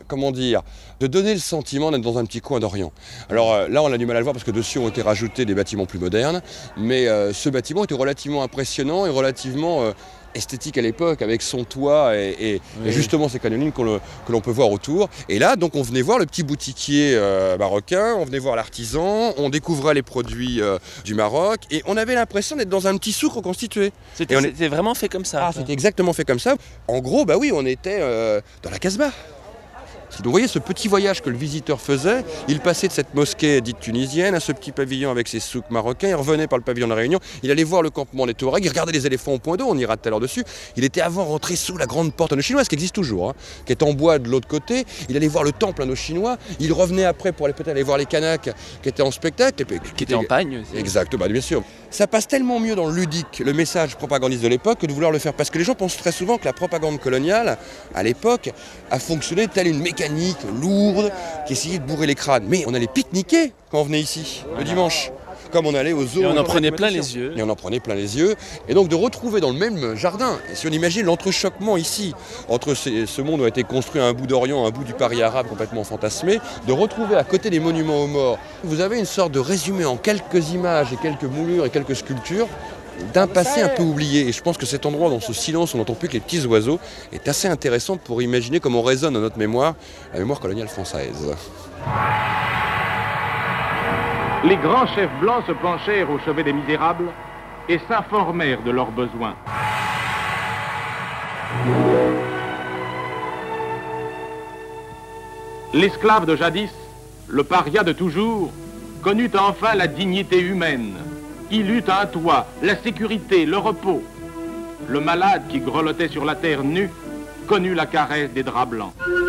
de donner le sentiment d'être dans un petit coin d'Orient. Alors là, on a du mal à le voir parce que dessus ont été rajoutés des bâtiments plus modernes, mais ce bâtiment était relativement impressionnant et relativement esthétique à l'époque, avec son toit et justement ces canonines que l'on peut voir autour. Et là, donc, on venait voir le petit boutiquier marocain, on venait voir l'artisan, on découvrait les produits du Maroc, et on avait l'impression d'être dans un petit souk reconstitué. C'était vraiment fait comme ça. C'était exactement fait comme ça. En gros, on était dans la Casbah. Donc vous voyez ce petit voyage que le visiteur faisait, il passait de cette mosquée dite tunisienne à ce petit pavillon avec ses souks marocains, il revenait par le pavillon de la Réunion, il allait voir le campement des Touaregs, il regardait les éléphants au point d'eau, on ira tout à l'heure dessus, il était avant rentré sous la grande porte indochinoise qui existe toujours, qui est en bois de l'autre côté, il allait voir le temple indochinois, il revenait après pour peut-être aller voir les Kanaks qui étaient en spectacle. Qui étaient en pagne aussi. Exactement, bien sûr. Ça passe tellement mieux dans le ludique, le message propagandiste de l'époque, que de vouloir le faire. Parce que les gens pensent très souvent que la propagande coloniale, à l'époque, a fonctionné telle une mécanique lourde qui essayait de bourrer les crânes. Mais on allait pique-niquer quand on venait ici, le dimanche. Comme on allait aux zoos. Et on en prenait plein les yeux. Et on en prenait plein les yeux. Et donc de retrouver dans le même jardin, et si on imagine l'entrechoquement ici, entre ce monde où a été construit un bout d'Orient, un bout du Paris arabe complètement fantasmé, de retrouver à côté des monuments aux morts, vous avez une sorte de résumé en quelques images et quelques moulures et quelques sculptures d'un passé un peu oublié. Et je pense que cet endroit, dans ce silence, on n'entend plus que les petits oiseaux, est assez intéressant pour imaginer comment résonne dans notre mémoire la mémoire coloniale française. Les grands chefs blancs se penchèrent au chevet des misérables et s'informèrent de leurs besoins. L'esclave de jadis, le paria de toujours, connut enfin la dignité humaine. Il eut un toit, la sécurité, le repos. Le malade qui grelottait sur la terre nue connut la caresse des draps blancs.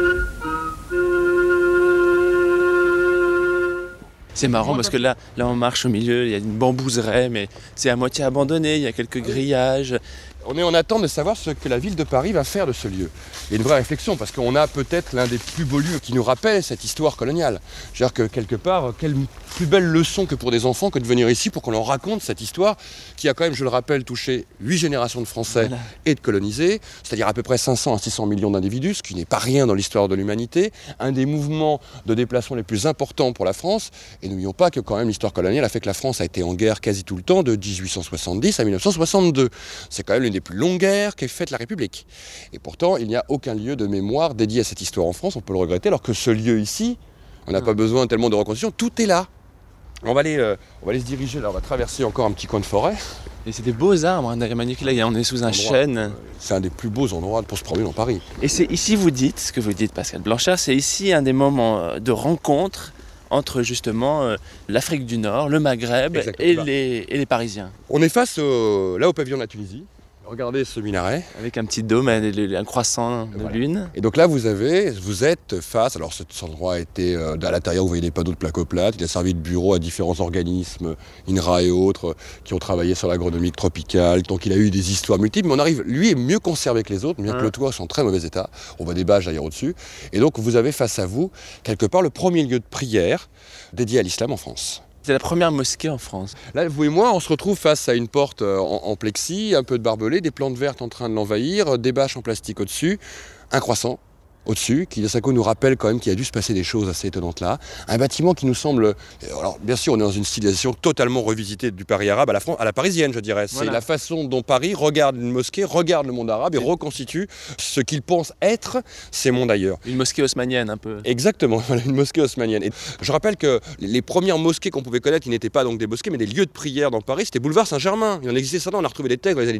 C'est marrant parce que là on marche au milieu, il y a une bambouseraie, mais c'est à moitié abandonné, il y a quelques grillages. On est en attente de savoir ce que la ville de Paris va faire de ce lieu. Il y a une vraie réflexion, parce qu'on a peut-être l'un des plus beaux lieux qui nous rappelle cette histoire coloniale. C'est-à-dire que quelque part, quelle plus belle leçon que pour des enfants que de venir ici pour qu'on leur raconte cette histoire qui a quand même, je le rappelle, touché 8 générations de Français et de colonisés, c'est-à-dire à peu près 500 à 600 millions d'individus, ce qui n'est pas rien dans l'histoire de l'humanité, un des mouvements de déplacement les plus importants pour la France. Et n'oublions pas que quand même l'histoire coloniale a fait que la France a été en guerre quasi tout le temps, de 1870 à 1962. C'est quand même l'une des plus longues guerres qu'ait faite la République. Et pourtant, il n'y a aucun lieu de mémoire dédié à cette histoire en France, on peut le regretter, alors que ce lieu ici, on n'a pas besoin tellement de reconstruction, tout est là. On va aller se diriger, là, on va traverser encore un petit coin de forêt. Et c'est des beaux arbres, hein, magnifiques, là on est sous un chêne. C'est un des plus beaux endroits pour se promener dans Paris. Et c'est ici, vous dites, ce que vous dites Pascal Blanchard, c'est ici un des moments de rencontre entre justement l'Afrique du Nord, le Maghreb et les Parisiens. On est face là au pavillon de la Tunisie. Regardez ce minaret. Avec un petit dôme, un croissant de lune. Et donc là, vous êtes face, alors cet endroit a été, à l'intérieur, vous voyez des panneaux de placoplates, il a servi de bureau à différents organismes, INRA et autres, qui ont travaillé sur l'agronomie tropicale, donc il a eu des histoires multiples, mais on arrive, lui est mieux conservé que les autres, bien que le toit soit en très mauvais état, on voit des bâches d'ailleurs au-dessus, et donc vous avez face à vous, quelque part, le premier lieu de prière dédié à l'islam en France. C'est la première mosquée en France. Là, vous et moi, on se retrouve face à une porte en plexi, un peu de barbelé, des plantes vertes en train de l'envahir, des bâches en plastique au-dessus, un croissant au-dessus, qui de sa coup nous rappelle quand même qu'il a dû se passer des choses assez étonnantes là. Un bâtiment qui nous semble... Alors bien sûr, on est dans une stylisation totalement revisitée du Paris arabe à la parisienne, je dirais. Voilà. C'est la façon dont Paris regarde une mosquée, regarde le monde arabe et reconstitue ce qu'il pense être ces mondes ailleurs. Une mosquée haussmannienne un peu. Exactement, une mosquée haussmannienne. Et je rappelle que les premières mosquées qu'on pouvait connaître, qui n'étaient pas donc des mosquées, mais des lieux de prière dans Paris, c'était boulevard Saint-Germain. Il en existait certains, on a retrouvé des textes dans les années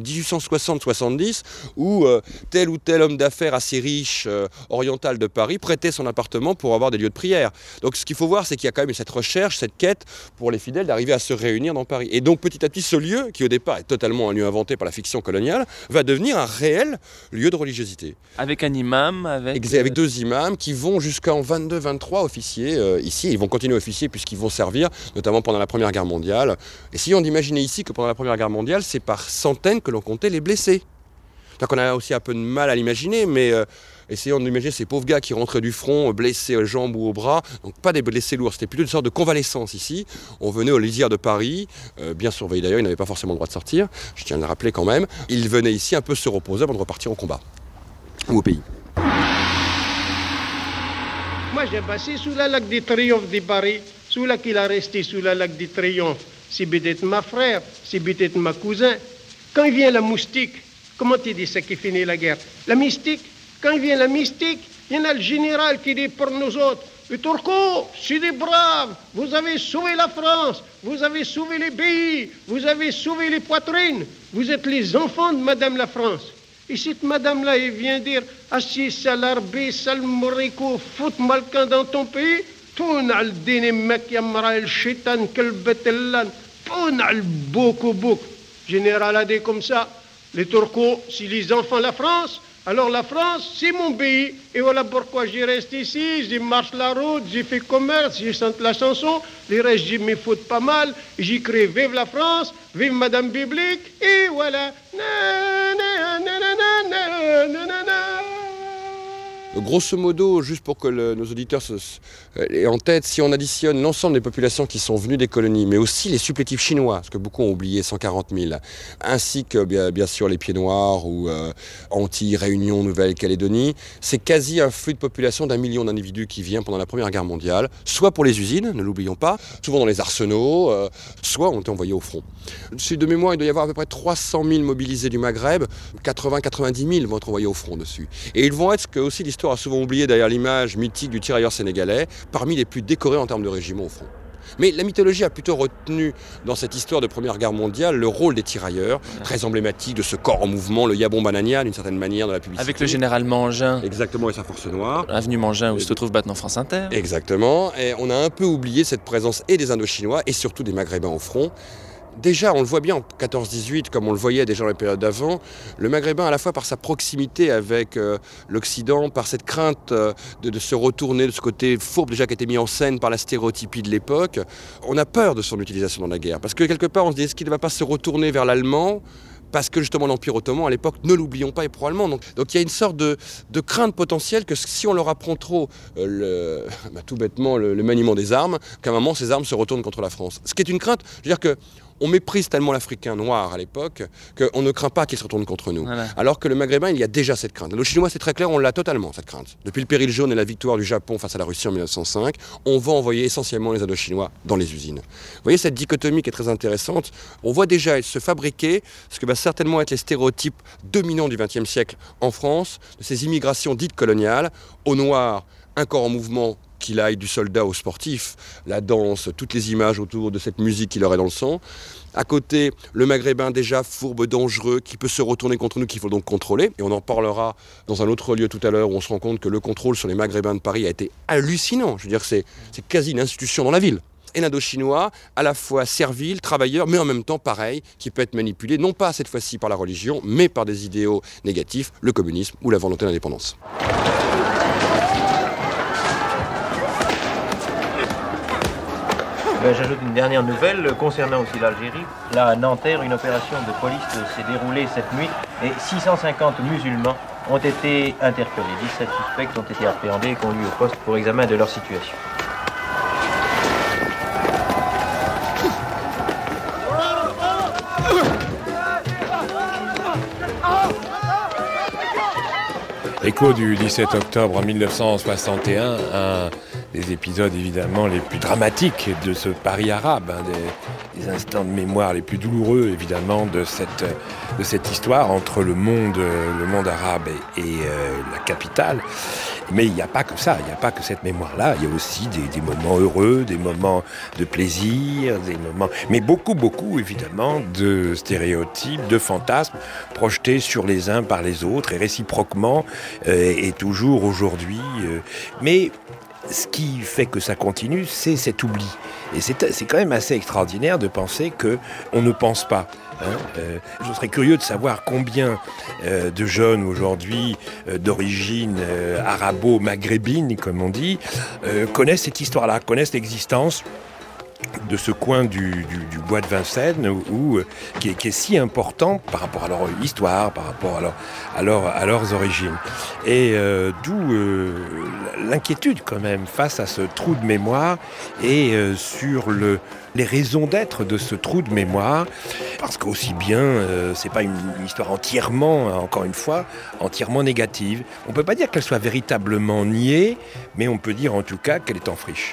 1860-70 où tel ou tel homme d'affaires assez riche, orientale de Paris prêtait son appartement pour avoir des lieux de prière. Donc ce qu'il faut voir, c'est qu'il y a quand même cette recherche, cette quête pour les fidèles d'arriver à se réunir dans Paris. Et donc petit à petit, ce lieu, qui au départ est totalement un lieu inventé par la fiction coloniale, va devenir un réel lieu de religiosité. Avec un imam, avec 2 imams qui vont jusqu'en 22-23 officiers ici. Ils vont continuer à officier puisqu'ils vont servir, notamment pendant la Première Guerre mondiale. Essayons d'imaginer ici que pendant la Première Guerre mondiale, c'est par centaines que l'on comptait les blessés. Donc on a aussi un peu de mal à l'imaginer, mais essayons d'imaginer ces pauvres gars qui rentraient du front, blessés aux jambes ou aux bras, donc pas des blessés lourds, c'était plutôt une sorte de convalescence ici. On venait aux lisières de Paris, bien surveillés d'ailleurs, ils n'avaient pas forcément le droit de sortir, je tiens à le rappeler quand même. Ils venaient ici un peu se reposer avant de repartir au combat, ou au pays. Moi j'ai passé sous la lac du Triomphe de Paris, sous la qu'il a resté sous la lac du Triomphe. C'est peut-être ma frère, c'est peut-être ma cousin. Quand il vient la moustique, comment tu dis ça qui finit la guerre? La mystique, quand il vient la mystique, il y en a le général qui dit pour nous autres, les Turcos, c'est des braves, vous avez sauvé la France, vous avez sauvé les pays, vous avez sauvé les poitrines, vous êtes les enfants de Madame la France. Et cette madame-là, elle vient dire, assis salarbé, salmorico, fout malcan dans ton pays, tourne al dinemek yamra el chitan kelbetellan, tourne al beaucoup. Général a dit comme ça, les Turcos, c'est les enfants de la France, alors la France, c'est mon pays. Et voilà pourquoi j'y reste ici, j'y marche la route, j'ai fait commerce, j'ai chanté la chanson, les restes, j'y me foutent pas mal, j'y crée vive la France, vive Madame Biblique, et voilà. Grosso modo, juste pour que nos auditeurs aient en tête, si on additionne l'ensemble des populations qui sont venues des colonies, mais aussi les supplétifs chinois, ce que beaucoup ont oublié, 140 000, ainsi que bien sûr les Pieds Noirs ou Antilles, Réunion, Nouvelle-Calédonie, c'est quasi un flux de population d'1 million d'individus qui vient pendant la Première Guerre mondiale, soit pour les usines, ne l'oublions pas, souvent dans les arsenaux, soit ont été envoyés au front. De mémoire, il doit y avoir à peu près 300 000 mobilisés du Maghreb, 80-90 000 vont être envoyés au front dessus. Et ils vont être ce que aussi l'histoire a souvent oublié derrière l'image mythique du tirailleur sénégalais, parmi les plus décorés en termes de régiment au front. Mais la mythologie a plutôt retenu dans cette histoire de Première Guerre mondiale le rôle des tirailleurs, très emblématique de ce corps en mouvement, le Yabon Banania d'une certaine manière dans la publicité. Avec le général Mangin. Exactement, et sa force noire. Avenue Mangin où se trouve maintenant France Inter. Exactement, et on a un peu oublié cette présence et des Indochinois et surtout des Maghrébins au front. Déjà, on le voit bien en 14-18, comme on le voyait déjà dans les périodes d'avant, le Maghrébin, à la fois par sa proximité avec l'Occident, par cette crainte de se retourner de ce côté fourbe déjà qui a été mis en scène par la stéréotypie de l'époque, on a peur de son utilisation dans la guerre. Parce que quelque part, on se dit, est-ce qu'il ne va pas se retourner vers l'allemand ? Parce que justement l'Empire ottoman à l'époque, ne l'oublions pas, est pro-allemand. Donc il y a une sorte de crainte potentielle que si on leur apprend trop tout bêtement le maniement des armes, qu'à un moment ces armes se retournent contre la France. Ce qui est une crainte, je veux dire que on méprise tellement l'Africain noir à l'époque qu'on ne craint pas qu'il se retourne contre nous. Voilà. Alors que le Maghrébin, il y a déjà cette crainte. Le Chinois, c'est très clair, on l'a totalement, cette crainte. Depuis le péril jaune et la victoire du Japon face à la Russie en 1905, on va envoyer essentiellement les Indochinois dans les usines. Vous voyez cette dichotomie qui est très intéressante. On voit déjà se fabriquer ce que va certainement être les stéréotypes dominants du XXe siècle en France, de ces immigrations dites coloniales, au noir, un corps en mouvement, qu'il aille du soldat au sportif, la danse, toutes les images autour de cette musique qui leur est dans le sang. À côté, le Maghrébin déjà fourbe, dangereux, qui peut se retourner contre nous, qu'il faut donc contrôler. Et on en parlera dans un autre lieu tout à l'heure où on se rend compte que le contrôle sur les Maghrébins de Paris a été hallucinant. Je veux dire, c'est quasi une institution dans la ville. Et l'indo-chinois, à la fois servile, travailleur, mais en même temps pareil, qui peut être manipulé, non pas cette fois-ci par la religion, mais par des idéaux négatifs, le communisme ou la volonté d'indépendance. J'ajoute une dernière nouvelle concernant aussi l'Algérie. Là, à Nanterre, une opération de police s'est déroulée cette nuit et 650 musulmans ont été interpellés. 17 suspects ont été appréhendés et conduits au poste pour examen de leur situation. Écho du 17 octobre 1961, un des épisodes évidemment les plus dramatiques de ce Paris arabe, des instants de mémoire les plus douloureux évidemment de cette histoire entre le monde arabe et la capitale. Mais il n'y a pas que ça, il n'y a pas que cette mémoire-là, il y a aussi des moments heureux, des moments de plaisir, des moments... mais beaucoup évidemment de stéréotypes, de fantasmes projetés sur les uns par les autres et réciproquement et toujours aujourd'hui. Mais ce qui fait que ça continue, c'est cet oubli. Et c'est quand même assez extraordinaire de penser qu'on ne pense pas. Je serais curieux de savoir combien de jeunes aujourd'hui d'origine arabo-maghrébine, comme on dit, connaissent cette histoire-là, connaissent l'existence de ce coin du bois de Vincennes qui est si important par rapport à leur histoire, par rapport à leurs origines. Et d'où l'inquiétude quand même face à ce trou de mémoire et sur les raisons d'être de ce trou de mémoire, parce qu'aussi bien, c'est pas une histoire entièrement, encore une fois, entièrement négative. On peut pas dire qu'elle soit véritablement niée, mais on peut dire en tout cas qu'elle est en friche.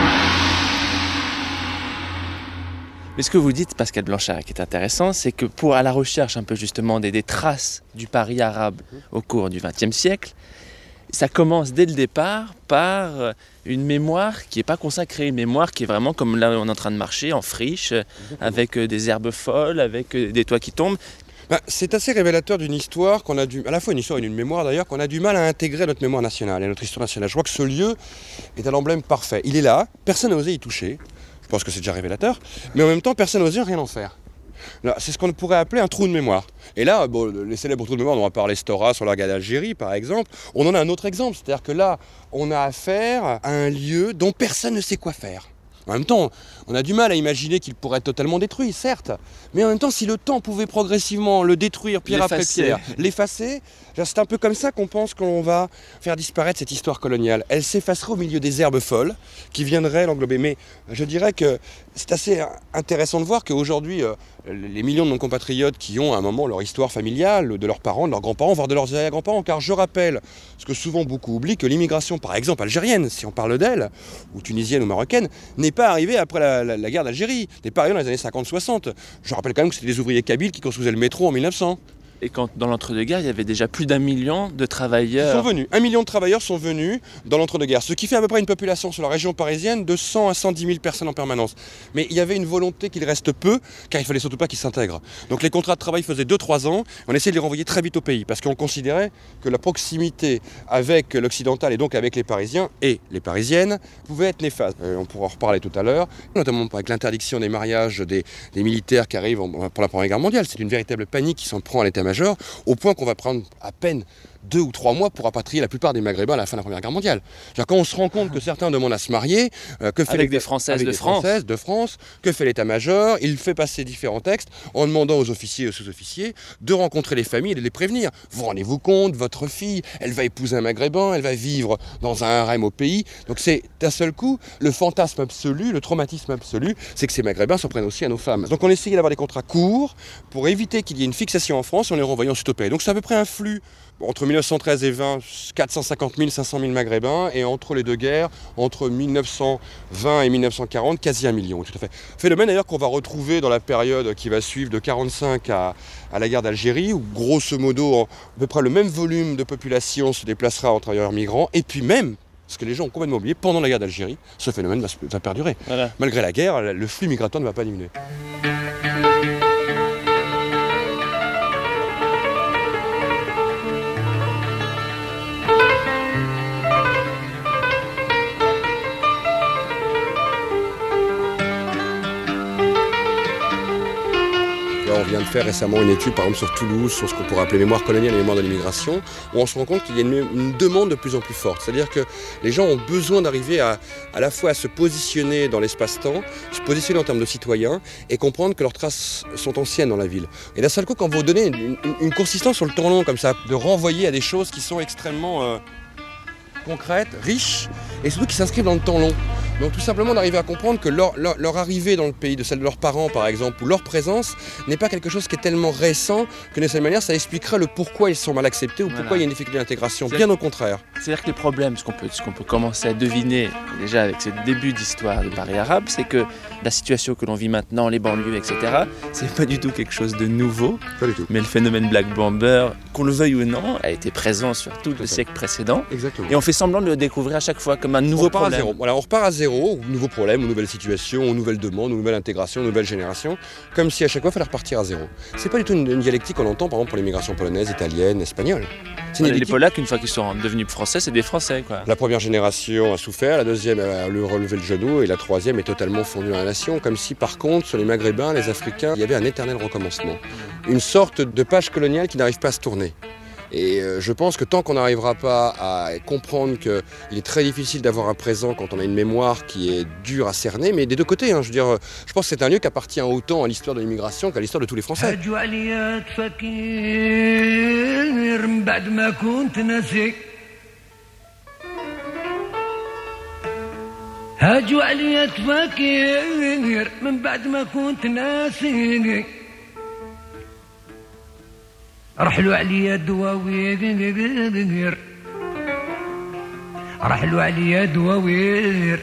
Mais ce que vous dites, Pascal Blanchard, qui est intéressant, c'est que pour à la recherche un peu justement des traces du Paris arabe au cours du XXe siècle, ça commence dès le départ par une mémoire qui n'est pas consacrée, une mémoire qui est vraiment comme là on est en train de marcher, en friche, avec des herbes folles, avec des toits qui tombent. C'est assez révélateur d'une histoire qu'on a à la fois une histoire et une mémoire d'ailleurs, qu'on a du mal à intégrer à notre mémoire nationale et à notre histoire nationale. Je crois que ce lieu est un emblème parfait. Il est là, personne n'a osé y toucher. Je pense que c'est déjà révélateur, mais en même temps, personne n'a osé rien en faire. C'est ce qu'on pourrait appeler un trou de mémoire. Et là, les célèbres trous de mémoire, on va parler Stora sur la guerre d'Algérie, par exemple. On en a un autre exemple, c'est-à-dire que là, on a affaire à un lieu dont personne ne sait quoi faire. En même temps, on a du mal à imaginer qu'il pourrait être totalement détruit, certes. Mais en même temps, si le temps pouvait progressivement le détruire pierre après pierre, l'effacer, c'est un peu comme ça qu'on pense qu'on va faire disparaître cette histoire coloniale. Elle s'effacerait au milieu des herbes folles qui viendraient l'englober. Mais je dirais que c'est assez intéressant de voir qu'aujourd'hui, les millions de nos compatriotes qui ont à un moment leur histoire familiale, de leurs parents, de leurs grands-parents, voire de leurs arrière-grands-parents, car je rappelle, ce que souvent beaucoup oublient, que l'immigration, par exemple algérienne, si on parle d'elle, ou tunisienne ou marocaine, n'est pas arrivée après la guerre d'Algérie, n'est pas arrivée dans les années 50-60. Je rappelle quand même que c'était des ouvriers kabyles qui construisaient le métro en 1900. Et quand dans l'entre-deux-guerres, il y avait déjà plus d'1 million de travailleurs. Ils sont venus. 1 million de travailleurs sont venus dans l'entre-deux-guerres, ce qui fait à peu près une population sur la région parisienne de 100 à 110 000 personnes en permanence. Mais il y avait une volonté qu'il reste peu, car il fallait surtout pas qu'ils s'intègrent. Donc les contrats de travail faisaient 2-3 ans, on essayait de les renvoyer très vite au pays, parce qu'on considérait que la proximité avec l'occidental et donc avec les Parisiens et les Parisiennes pouvait être néfaste. On pourra en reparler tout à l'heure, notamment avec l'interdiction des mariages des militaires qui arrivent pour la Première Guerre mondiale. C'est une véritable panique qui s'en prend à l'état-major, au point qu'on va prendre à peine 2 ou 3 mois pour rapatrier la plupart des Maghrébins à la fin de la Première Guerre mondiale. Quand on se rend compte que certains demandent à se marier, que fait avec des Françaises de France, que fait l'état-major, il fait passer différents textes en demandant aux officiers et aux sous-officiers de rencontrer les familles et de les prévenir. Vous rendez-vous compte, votre fille, elle va épouser un Maghrébin, elle va vivre dans un harem au pays. Donc c'est d'un seul coup le fantasme absolu, le traumatisme absolu, c'est que ces Maghrébins s'en prennent aussi à nos femmes. Donc on essayait d'avoir des contrats courts pour éviter qu'il y ait une fixation en France en les renvoyant ensuite au pays. Donc c'est à peu près un flux entre 1913 et 20, 450 000, 500 000 Maghrébins, et entre les deux guerres, entre 1920 et 1940, quasi 1 million. Tout à fait. Phénomène d'ailleurs qu'on va retrouver dans la période qui va suivre de 1945 à la guerre d'Algérie, où grosso modo, à peu près le même volume de population se déplacera en travailleurs migrants, et puis même, ce que les gens ont complètement oublié, pendant la guerre d'Algérie, ce phénomène va perdurer. Voilà. Malgré la guerre, le flux migratoire ne va pas diminuer. On vient de faire récemment une étude, par exemple, sur Toulouse, sur ce qu'on pourrait appeler mémoire coloniale et mémoire de l'immigration, où on se rend compte qu'il y a une demande de plus en plus forte. C'est-à-dire que les gens ont besoin d'arriver à la fois à se positionner dans l'espace-temps, se positionner en termes de citoyens, et comprendre que leurs traces sont anciennes dans la ville. Et d'un seul coup, quand vous donnez une consistance sur le temps long, comme ça, de renvoyer à des choses qui sont extrêmement concrètes, riches, et surtout qui s'inscrivent dans le temps long. Donc tout simplement d'arriver à comprendre que leur arrivée dans le pays, de celle de leurs parents par exemple, ou leur présence, n'est pas quelque chose qui est tellement récent que de cette manière ça expliquerait le pourquoi ils sont mal acceptés ou pourquoi il y a une difficulté d'intégration, bien au contraire. C'est-à-dire que les problèmes, ce qu'on peut commencer à deviner déjà avec ce début d'histoire de Paris arabe, c'est que la situation que l'on vit maintenant, les banlieues, etc., c'est pas du tout quelque chose de nouveau. Pas du tout. Mais le phénomène Black Bomber, qu'on le veuille ou non, a été présent sur tout le siècle précédent. Exactement. Et on fait semblant de le découvrir à chaque fois comme un nouveau problème. À zéro. Voilà, on repart à zéro, ou nouveau problème, ou nouvelle situation, ou nouvelle demande, ou nouvelle intégration, ou nouvelle génération, comme si à chaque fois il fallait repartir à zéro. C'est pas du tout une dialectique qu'on entend par exemple pour l'immigration polonaise, italienne, espagnole. Les Polacs, une fois qu'ils sont devenus français, c'est des Français, quoi. La première génération a souffert, la deuxième a relevé le genou, et la troisième est totalement fondue dans la nation, comme si par contre sur les Maghrébins, les Africains, il y avait un éternel recommencement. Une sorte de page coloniale qui n'arrive pas à se tourner. Et je pense que tant qu'on n'arrivera pas à comprendre qu'il est très difficile d'avoir un présent quand on a une mémoire qui est dure à cerner, mais des deux côtés, hein, je veux dire, je pense que c'est un lieu qui appartient autant à l'histoire de l'immigration qu'à l'histoire de tous les Français. رحلوا عليا دواوير رحلوا عليا دواوير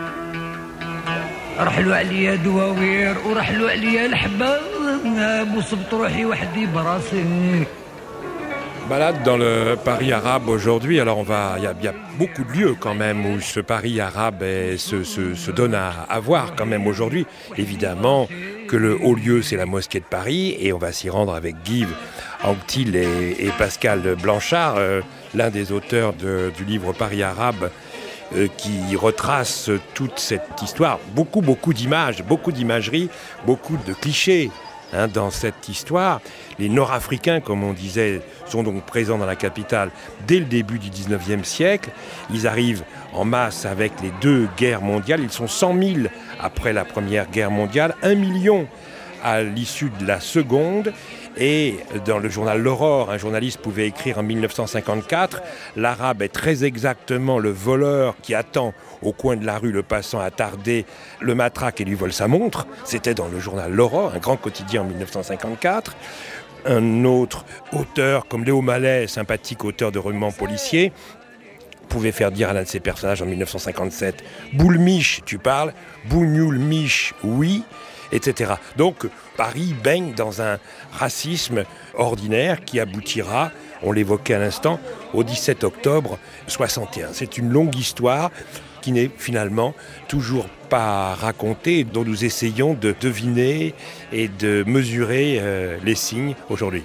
رحلوا عليا دواوير ورحلوا عليا الحباب وصبت روحي وحدي براسي. Balade dans le Paris arabe aujourd'hui. Alors il y a beaucoup de lieux quand même où ce Paris arabe se donne à voir quand même aujourd'hui. Évidemment que le haut lieu c'est la mosquée de Paris et on va s'y rendre avec Guy Anquetil et Pascal Blanchard, l'un des auteurs du livre Paris arabe, qui retrace toute cette histoire. Beaucoup d'images, beaucoup d'imagerie, beaucoup de clichés. Dans cette histoire, les Nord-Africains, comme on disait, sont donc présents dans la capitale dès le début du 19e siècle. Ils arrivent en masse avec les deux guerres mondiales. Ils sont 100 000 après la Première Guerre mondiale, 1 million à l'issue de la Seconde. Et dans le journal L'Aurore, un journaliste pouvait écrire en 1954 « L'arabe est très exactement le voleur qui attend au coin de la rue le passant attardé, le matraque et lui vole sa montre ». C'était dans le journal L'Aurore, un grand quotidien en 1954. Un autre auteur comme Léo Mallet, sympathique auteur de romans policiers, pouvait faire dire à l'un de ses personnages en 1957 « Boulmiche, tu parles ? Bougnoul Mich, oui ». etc. Donc Paris baigne dans un racisme ordinaire qui aboutira, on l'évoquait à l'instant, au 17 octobre 61. C'est une longue histoire qui n'est finalement toujours pas racontée, dont nous essayons de deviner et de mesurer les signes aujourd'hui.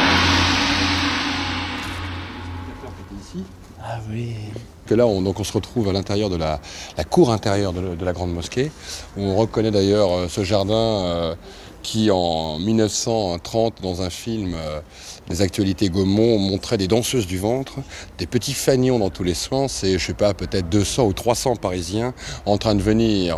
Ah oui. Que là, on se retrouve à l'intérieur de la cour intérieure de la Grande Mosquée, où on reconnaît d'ailleurs ce jardin qui, en 1930, dans un film des actualités Gaumont, montrait des danseuses du ventre, des petits fanions dans tous les sens, et je sais pas, peut-être 200 ou 300 Parisiens en train de venir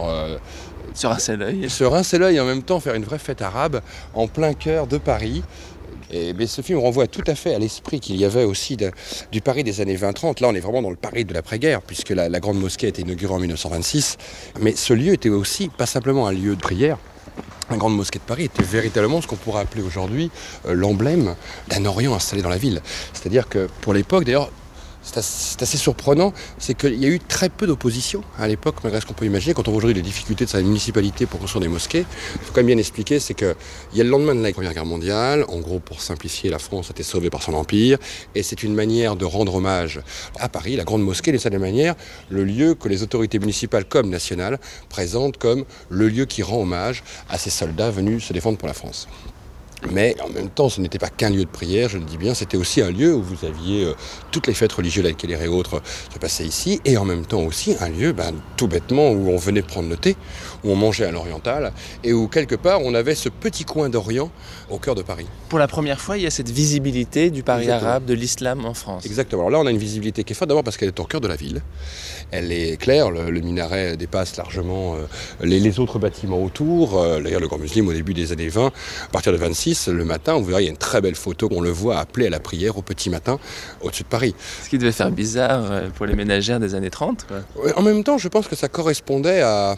se rincer l'œil. Se rincer l'œil et en même temps faire une vraie fête arabe en plein cœur de Paris. Mais ce film renvoie tout à fait à l'esprit qu'il y avait aussi du Paris des années 20-30. Là, on est vraiment dans le Paris de l'après-guerre, puisque la Grande Mosquée a été inaugurée en 1926. Mais ce lieu était aussi pas simplement un lieu de prière. La Grande Mosquée de Paris était véritablement ce qu'on pourrait appeler aujourd'hui l'emblème d'un Orient installé dans la ville. C'est-à-dire que pour l'époque, d'ailleurs, c'est assez surprenant, c'est qu'il y a eu très peu d'opposition à l'époque, malgré ce qu'on peut imaginer. Quand on voit aujourd'hui les difficultés de sa municipalité pour construire des mosquées, il faut quand même bien expliquer, c'est qu'il y a le lendemain de la Première Guerre mondiale, en gros pour simplifier, la France a été sauvée par son empire, et c'est une manière de rendre hommage à Paris. La Grande Mosquée, d'une certaine manière, le lieu que les autorités municipales comme nationales présentent comme le lieu qui rend hommage à ces soldats venus se défendre pour la France. Mais en même temps, ce n'était pas qu'un lieu de prière, je le dis bien, c'était aussi un lieu où vous aviez toutes les fêtes religieuses, la Kéller et autres, se passaient ici, et en même temps aussi un lieu, tout bêtement, où on venait prendre le thé, où on mangeait à l'oriental, et où quelque part on avait ce petit coin d'Orient au cœur de Paris. Pour la première fois, il y a cette visibilité du Paris arabe, de l'islam en France. Exactement. Alors là, on a une visibilité qui est forte, d'abord parce qu'elle est au cœur de la ville. Elle est claire, le minaret dépasse largement les autres bâtiments autour. D'ailleurs, le Grand Muslim, au début des années 20, à partir de 26, le matin, vous verrez, il y a une très belle photo, on le voit appeler à la prière au petit matin au-dessus de Paris. Ce qui devait faire bizarre pour les ménagères des années 30. Quoi. En même temps, je pense que ça correspondait à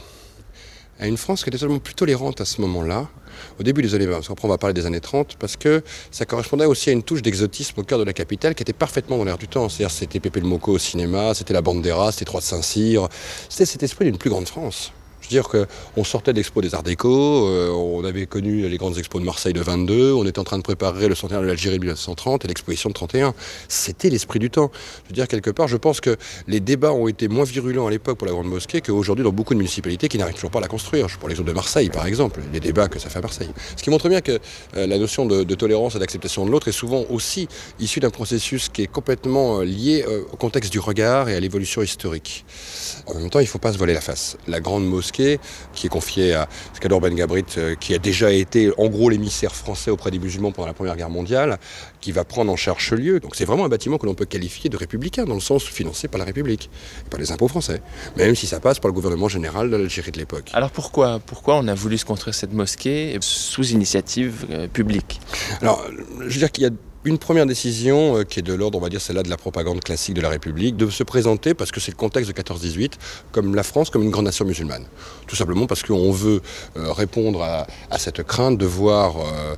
une France qui était tellement plus tolérante à ce moment-là, au début des années 20, après on va parler des années 30, parce que ça correspondait aussi à une touche d'exotisme au cœur de la capitale qui était parfaitement dans l'air du temps. C'est-à-dire c'était Pépé le Moko au cinéma, c'était la Bandera, c'était Trois de Saint-Cyr, c'était cet esprit d'une plus grande France. Je veux dire qu'on sortait de l'expo des Arts Déco, on avait connu les grandes expos de Marseille de 22, on était en train de préparer le centenaire de l'Algérie de 1930 et l'exposition de 31. C'était l'esprit du temps. Je veux dire, quelque part, je pense que les débats ont été moins virulents à l'époque pour la Grande Mosquée qu'aujourd'hui dans beaucoup de municipalités qui n'arrivent toujours pas à la construire. Je prends l'exemple de Marseille, par exemple, les débats que ça fait à Marseille. Ce qui montre bien que la notion de tolérance et d'acceptation de l'autre est souvent aussi issue d'un processus qui est complètement lié au contexte du regard et à l'évolution historique. En même temps, il ne faut pas se voiler la face. La Grande Mosquée, qui est confiée à Skador Ben Gabrit, qui a déjà été en gros l'émissaire français auprès des musulmans pendant la Première Guerre mondiale, qui va prendre en charge ce lieu. Donc c'est vraiment un bâtiment que l'on peut qualifier de républicain, dans le sens financé par la République, et par les impôts français, même si ça passe par le gouvernement général de l'Algérie de l'époque. Alors pourquoi on a voulu se construire cette mosquée sous initiative publique ? Alors, je veux dire qu'il y a une première décision qui est de l'ordre, on va dire, celle-là de la propagande classique de la République, de se présenter, parce que c'est le contexte de 14-18, comme la France, comme une grande nation musulmane. Tout simplement parce qu'on veut répondre à cette crainte de voir,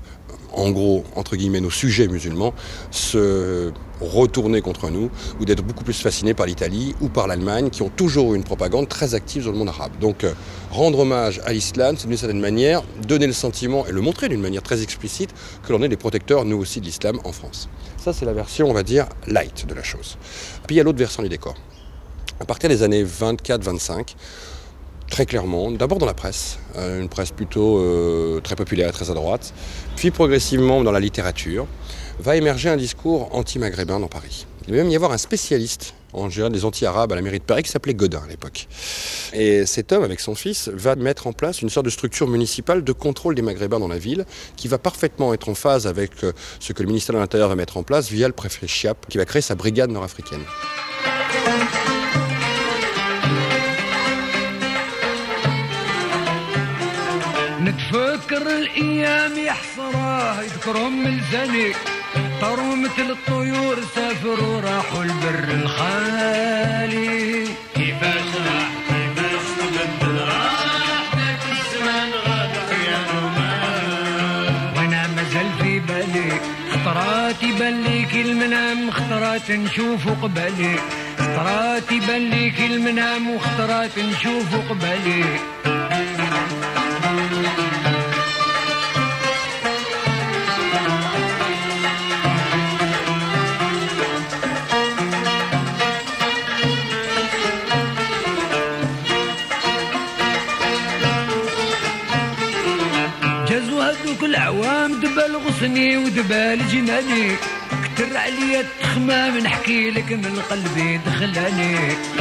en gros, entre guillemets, nos sujets musulmans se retourner contre nous, ou d'être beaucoup plus fascinés par l'Italie ou par l'Allemagne, qui ont toujours eu une propagande très active dans le monde arabe. Donc, rendre hommage à l'islam, c'est d'une certaine manière donner le sentiment, et le montrer d'une manière très explicite, que l'on est les protecteurs, nous aussi, de l'islam en France. Ça, c'est la version, on va dire, light de la chose. Puis il y a l'autre versant du décor. À partir des années 24-25, très clairement, d'abord dans la presse, une presse plutôt très populaire et très à droite, puis progressivement dans la littérature, va émerger un discours anti-maghrébin dans Paris. Il va même y avoir un spécialiste en général des anti-arabes à la mairie de Paris qui s'appelait Godin à l'époque. Et cet homme, avec son fils, va mettre en place une sorte de structure municipale de contrôle des maghrébins dans la ville qui va parfaitement être en phase avec ce que le ministère de l'Intérieur va mettre en place via le préfet Chiappe qui va créer sa brigade nord-africaine. نتفكر الايام يحصراه يذكرهم من زنك طاروا مثل الطيور سافروا راحوا البر الخالي كيفاش راح تبدل راح ذاك الزمان غادر يا نومان وانا مازال في بالي خطرات يبان ليك المنام خطرات نشوفو قبالي خطرات يبان ليك المنام وخطرات نشوفو قبالي هذوك العوام دبال غصني ودبال جناني كتر عليا التخمام نحكي لك من قلبي دخلاني.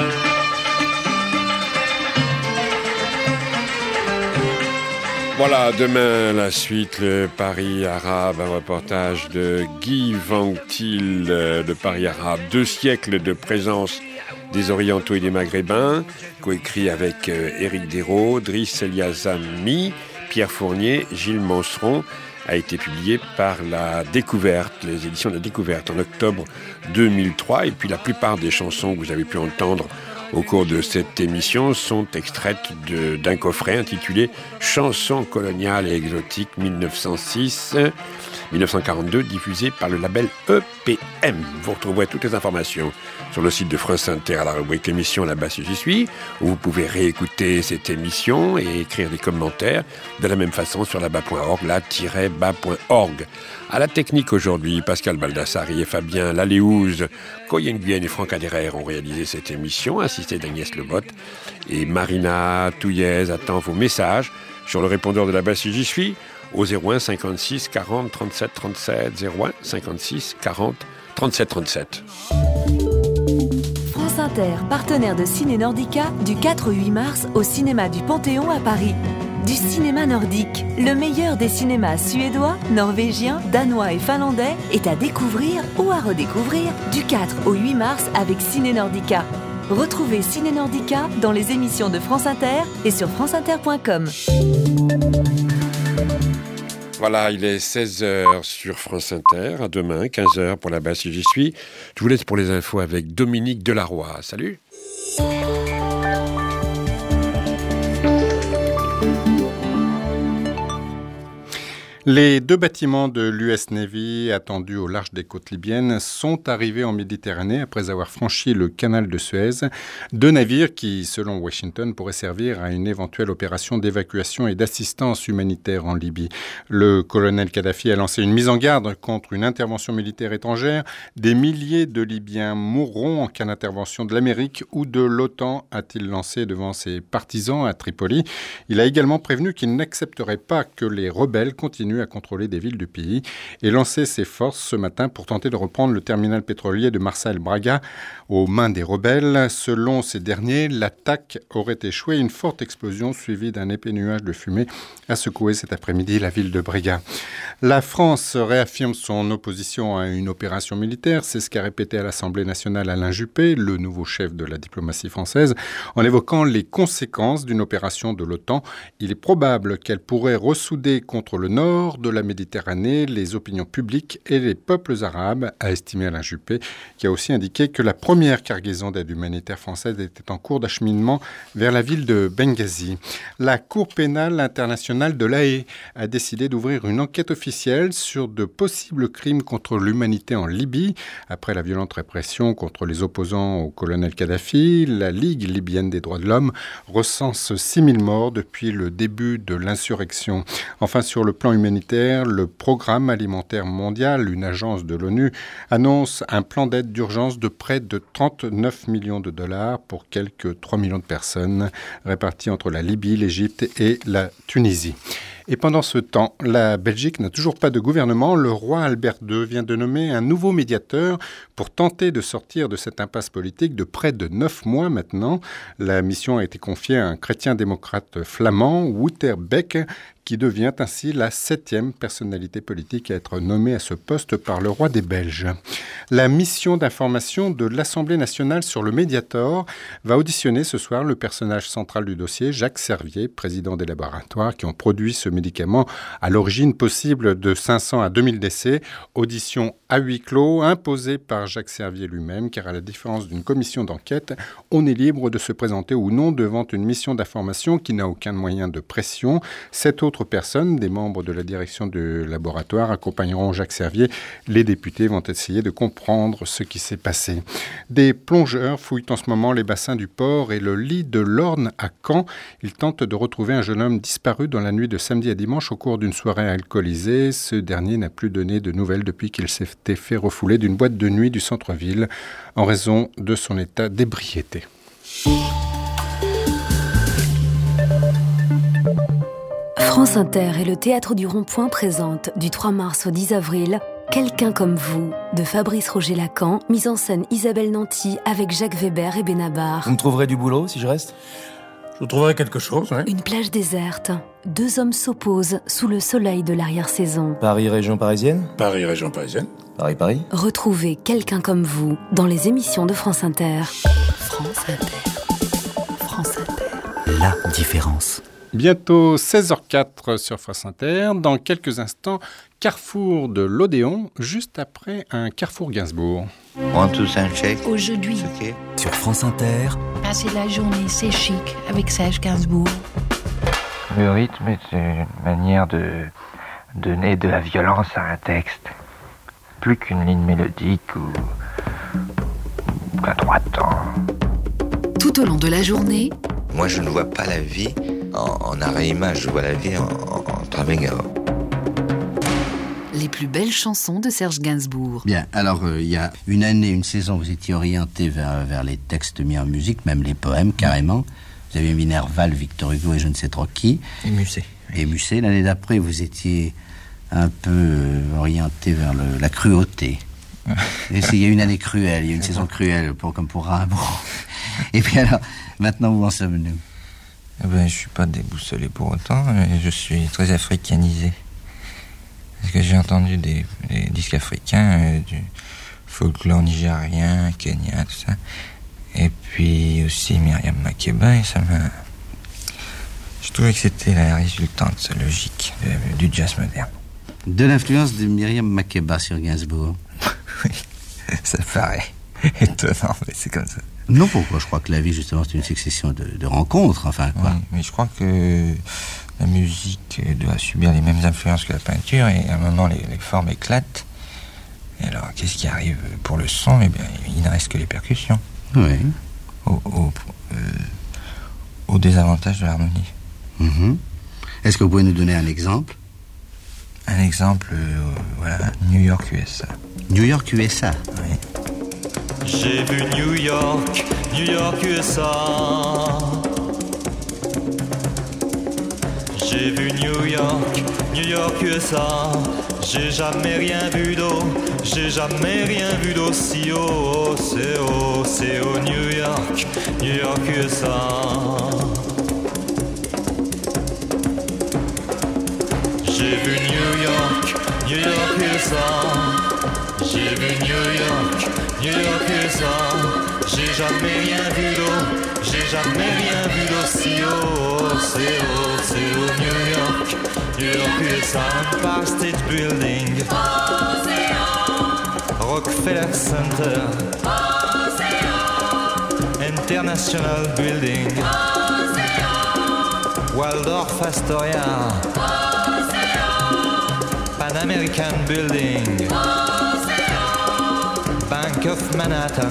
Voilà, demain, la suite, le Paris arabe, un reportage de Guy Vanctil de Paris arabe. 2 siècles de présence des Orientaux et des Maghrébins, coécrit avec Éric Desraux, Driss Eliazami, Pierre Fournier, Gilles Manceron, a été publié par La Découverte, les éditions de La Découverte, en octobre 2003. Et puis la plupart des chansons que vous avez pu entendre au cours de cette émission sont extraites d'un coffret intitulé « Chansons coloniales et exotiques 1906-1942 » diffusé par le label EPM. Vous retrouverez toutes les informations sur le site de France Inter à la rubrique émission Là-bas si j'y suis, où vous pouvez réécouter cette émission et écrire des commentaires de la même façon sur là-bas.org, là-bas.org. À la technique aujourd'hui, Pascal Baldassari et Fabien Laléouze, Coyen Guyenne et Franck Aderer ont réalisé cette émission, assisté d'Agnès Levotte. Et Marina Touillez attend vos messages sur le répondeur de Là-bas si j'y suis, au 01 56 40 37 37, 01 56 40 37 37. France Inter, partenaire de Ciné Nordica, du 4 au 8 mars au cinéma du Panthéon à Paris. Du cinéma nordique, le meilleur des cinémas suédois, norvégiens, danois et finlandais est à découvrir ou à redécouvrir du 4 au 8 mars avec Ciné Nordica. Retrouvez Ciné Nordica dans les émissions de France Inter et sur franceinter.com. Voilà, il est 16h sur France Inter. À demain, 15h pour Là-bas si j'y suis. Je vous laisse pour les infos avec Dominique Delarroy. Salut! Les 2 bâtiments de l'US Navy attendus au large des côtes libyennes sont arrivés en Méditerranée après avoir franchi le canal de Suez. 2 navires qui, selon Washington, pourraient servir à une éventuelle opération d'évacuation et d'assistance humanitaire en Libye. Le colonel Kadhafi a lancé une mise en garde contre une intervention militaire étrangère. Des milliers de Libyens mourront en cas d'intervention de l'Amérique ou de l'OTAN, a-t-il lancé devant ses partisans à Tripoli. Il a également prévenu qu'il n'accepterait pas que les rebelles continuent à contrôler des villes du pays et lancer ses forces ce matin pour tenter de reprendre le terminal pétrolier de Marsa El Braga aux mains des rebelles. Selon ces derniers, l'attaque aurait échoué. Une forte explosion suivie d'un épais nuage de fumée a secoué cet après-midi la ville de Brega. La France réaffirme son opposition à une opération militaire. C'est ce qu'a répété à l'Assemblée nationale Alain Juppé, le nouveau chef de la diplomatie française, en évoquant les conséquences d'une opération de l'OTAN. Il est probable qu'elle pourrait ressouder contre le nord de la Méditerranée les opinions publiques et les peuples arabes, a estimé Alain Juppé, qui a aussi indiqué que la première cargaison d'aide humanitaire française était en cours d'acheminement vers la ville de Benghazi. La Cour pénale internationale de l'Haye a décidé d'ouvrir une enquête officielle sur de possibles crimes contre l'humanité en Libye. Après la violente répression contre les opposants au colonel Kadhafi, la Ligue libyenne des droits de l'homme recense 6000 morts depuis le début de l'insurrection. Enfin, sur le plan humanitaire, le Programme alimentaire mondial, une agence de l'ONU, annonce un plan d'aide d'urgence de près de 39 millions de dollars pour quelques 3 millions de personnes réparties entre la Libye, l'Égypte et la Tunisie. Et pendant ce temps, la Belgique n'a toujours pas de gouvernement. Le roi Albert II vient de nommer un nouveau médiateur pour tenter de sortir de cette impasse politique de près de 9 mois maintenant. La mission a été confiée à un chrétien démocrate flamand, Wouter Beck, qui devient ainsi la 7e personnalité politique à être nommée à ce poste par le roi des Belges. La mission d'information de l'Assemblée nationale sur le Mediator va auditionner ce soir le personnage central du dossier, Jacques Servier, président des laboratoires qui ont produit ce médicament à l'origine possible de 500 à 2000 décès. Audition à huis clos imposée par Jacques Servier lui-même, car à la différence d'une commission d'enquête, on est libre de se présenter ou non devant une mission d'information qui n'a aucun moyen de pression. 7 autres personnes, des membres de la direction du laboratoire, accompagneront Jacques Servier. Les députés vont essayer de comprendre ce qui s'est passé. Des plongeurs fouillent en ce moment les bassins du port et le lit de l'Orne à Caen. Ils tentent de retrouver un jeune homme disparu dans la nuit de samedi à dimanche au cours d'une soirée alcoolisée. Ce dernier n'a plus donné de nouvelles depuis qu'il s'était fait refouler d'une boîte de nuit du centre-ville en raison de son état d'ébriété. France Inter et le Théâtre du Rond-Point présentent du 3 mars au 10 avril Quelqu'un comme vous de Fabrice Roger-Lacan, mise en scène Isabelle Nanty avec Jacques Weber et Benabar. Vous me trouverez du boulot si je reste ? Je vous trouverai quelque chose, oui. Une plage déserte. 2 hommes s'opposent sous le soleil de l'arrière-saison. Paris, région parisienne ? Paris, région parisienne. Paris. Retrouvez Quelqu'un comme vous dans les émissions de France Inter. France Inter. France Inter. La différence. Bientôt 16h04 sur France Inter. Dans quelques instants, Carrefour de l'Odéon, juste après un Carrefour Gainsbourg. 1, 2, 5, check. Aujourd'hui, sur France Inter, passer la journée, c'est chic avec Serge Gainsbourg. Le rythme est une manière de donner de la violence à un texte. Plus qu'une ligne mélodique ou un droit de temps. Tout au long de la journée, Moi, je ne vois pas la vie en arrêt-image, je vois la vie en travelling. les plus belles chansons de Serge Gainsbourg. Bien, alors il y a une saison, vous étiez orienté vers les textes mis en musique, même les poèmes carrément. Vous avez Minerval, Victor Hugo et je ne sais trop qui. Et Musset. Et Musset. L'année d'après, vous étiez un peu orienté vers la cruauté. Et il y a une année cruelle, il y a une saison cruelle, comme pour Rimbaud. Et puis alors, maintenant, où en sommes-nous ? Eh ben, je suis pas déboussolé pour autant, mais je suis très africanisé. Parce que j'ai entendu des disques africains, du folklore nigérien, kenyan, tout ça. Et puis aussi Myriam Makeba, et ça m'a... Je trouvais que c'était la résultante logique du jazz moderne. De l'influence de Myriam Makeba sur Gainsbourg. Oui, ça paraît étonnant, mais c'est comme ça. Non, pourquoi ? Je crois que la vie, justement, c'est une succession de rencontres, enfin, quoi. Oui, mais je crois que la musique doit subir les mêmes influences que la peinture, et à un moment, les formes éclatent. Et alors, qu'est-ce qui arrive pour le son ? Eh bien, il ne reste que les percussions. Oui. Au désavantage de l'harmonie. Mm-hmm. Est-ce que vous pouvez nous donner un exemple ? Un exemple, voilà, New York, USA. New York, USA. Oui. J'ai vu New York, USA. J'ai vu New York, USA. J'ai jamais rien vu d'eau, j'ai jamais rien vu d'aussi haut. C'est haut, New York, USA. J'ai vu New York, USA. J'ai vu New York, USA. J'ai jamais rien vu d'eau, j'ai jamais rien vu d'aussi haut. C'est haut, New York, USA. Empire State Building, Rockefeller Center, International Building, Waldorf Astoria, Pan American Building, Bank of Manhattan.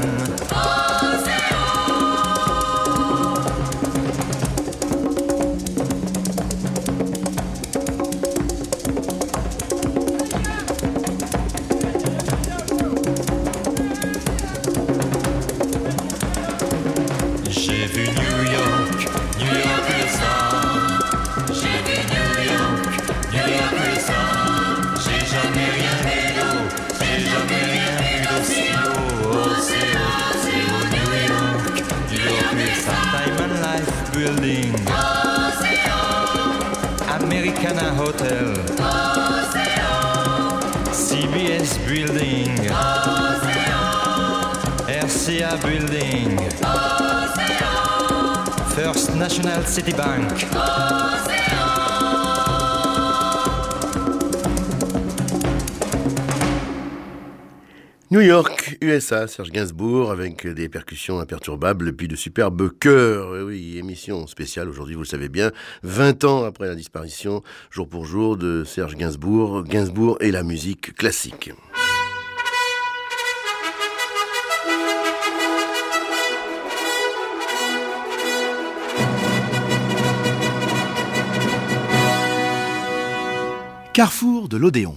J'ai vu New York, USA. J'ai vu New York, USA. J'ai jamais rien vu d'eau, j'ai jamais rien vu d'aussi haut. C'est haut, New York, USA. Diamond Life Building, Americana Hotel, CBS Building, RCA Building, First National City Bank. New York, USA, Serge Gainsbourg, avec des percussions imperturbables, puis de superbes chœurs. Oui, émission spéciale aujourd'hui, vous le savez bien, 20 ans après la disparition, jour pour jour, de Serge Gainsbourg, Gainsbourg et la musique classique. Carrefour de l'Odéon.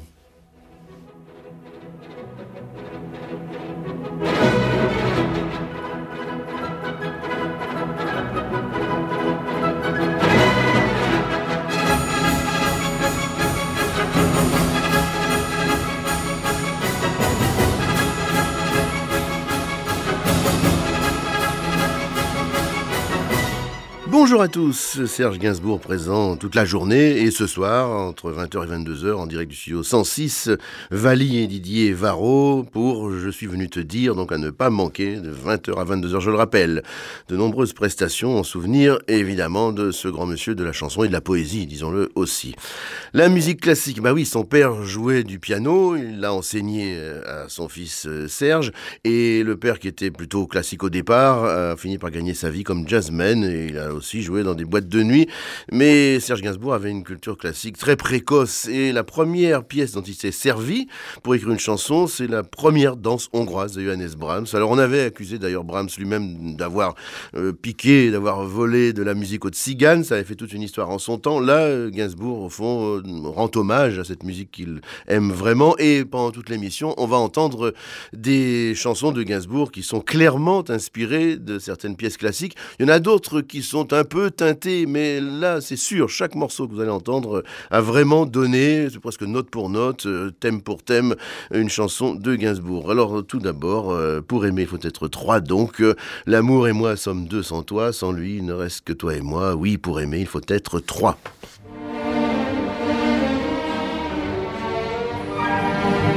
Bonjour à tous, Serge Gainsbourg présent toute la journée et ce soir entre 20h et 22h en direct du studio 106, Vali et Didier Varro pour Je suis venu te dire, donc à ne pas manquer de 20h à 22h, je le rappelle. De nombreuses prestations en souvenir évidemment de ce grand monsieur de la chanson et de la poésie, disons-le aussi. La musique classique, bah oui, son père jouait du piano, il l'a enseigné à son fils Serge et le père qui était plutôt classique au départ a fini par gagner sa vie comme jazzman et il a aussi joué dans des boîtes de nuit, mais Serge Gainsbourg avait une culture classique très précoce et la première pièce dont il s'est servi pour écrire une chanson, c'est la première danse hongroise de Johannes Brahms. Alors on avait accusé d'ailleurs Brahms lui-même d'avoir piqué, d'avoir volé de la musique aux tziganes, ça avait fait toute une histoire en son temps. Là, Gainsbourg au fond rend hommage à cette musique qu'il aime vraiment et pendant toute l'émission, on va entendre des chansons de Gainsbourg qui sont clairement inspirées de certaines pièces classiques. Il y en a d'autres qui sont un peu teintés, mais là, c'est sûr, chaque morceau que vous allez entendre a vraiment donné, c'est presque note pour note, thème pour thème, une chanson de Gainsbourg. Alors, tout d'abord, pour aimer, il faut être trois, donc, l'amour et moi sommes deux sans toi, sans lui, il ne reste que toi et moi. Oui, pour aimer, il faut être trois.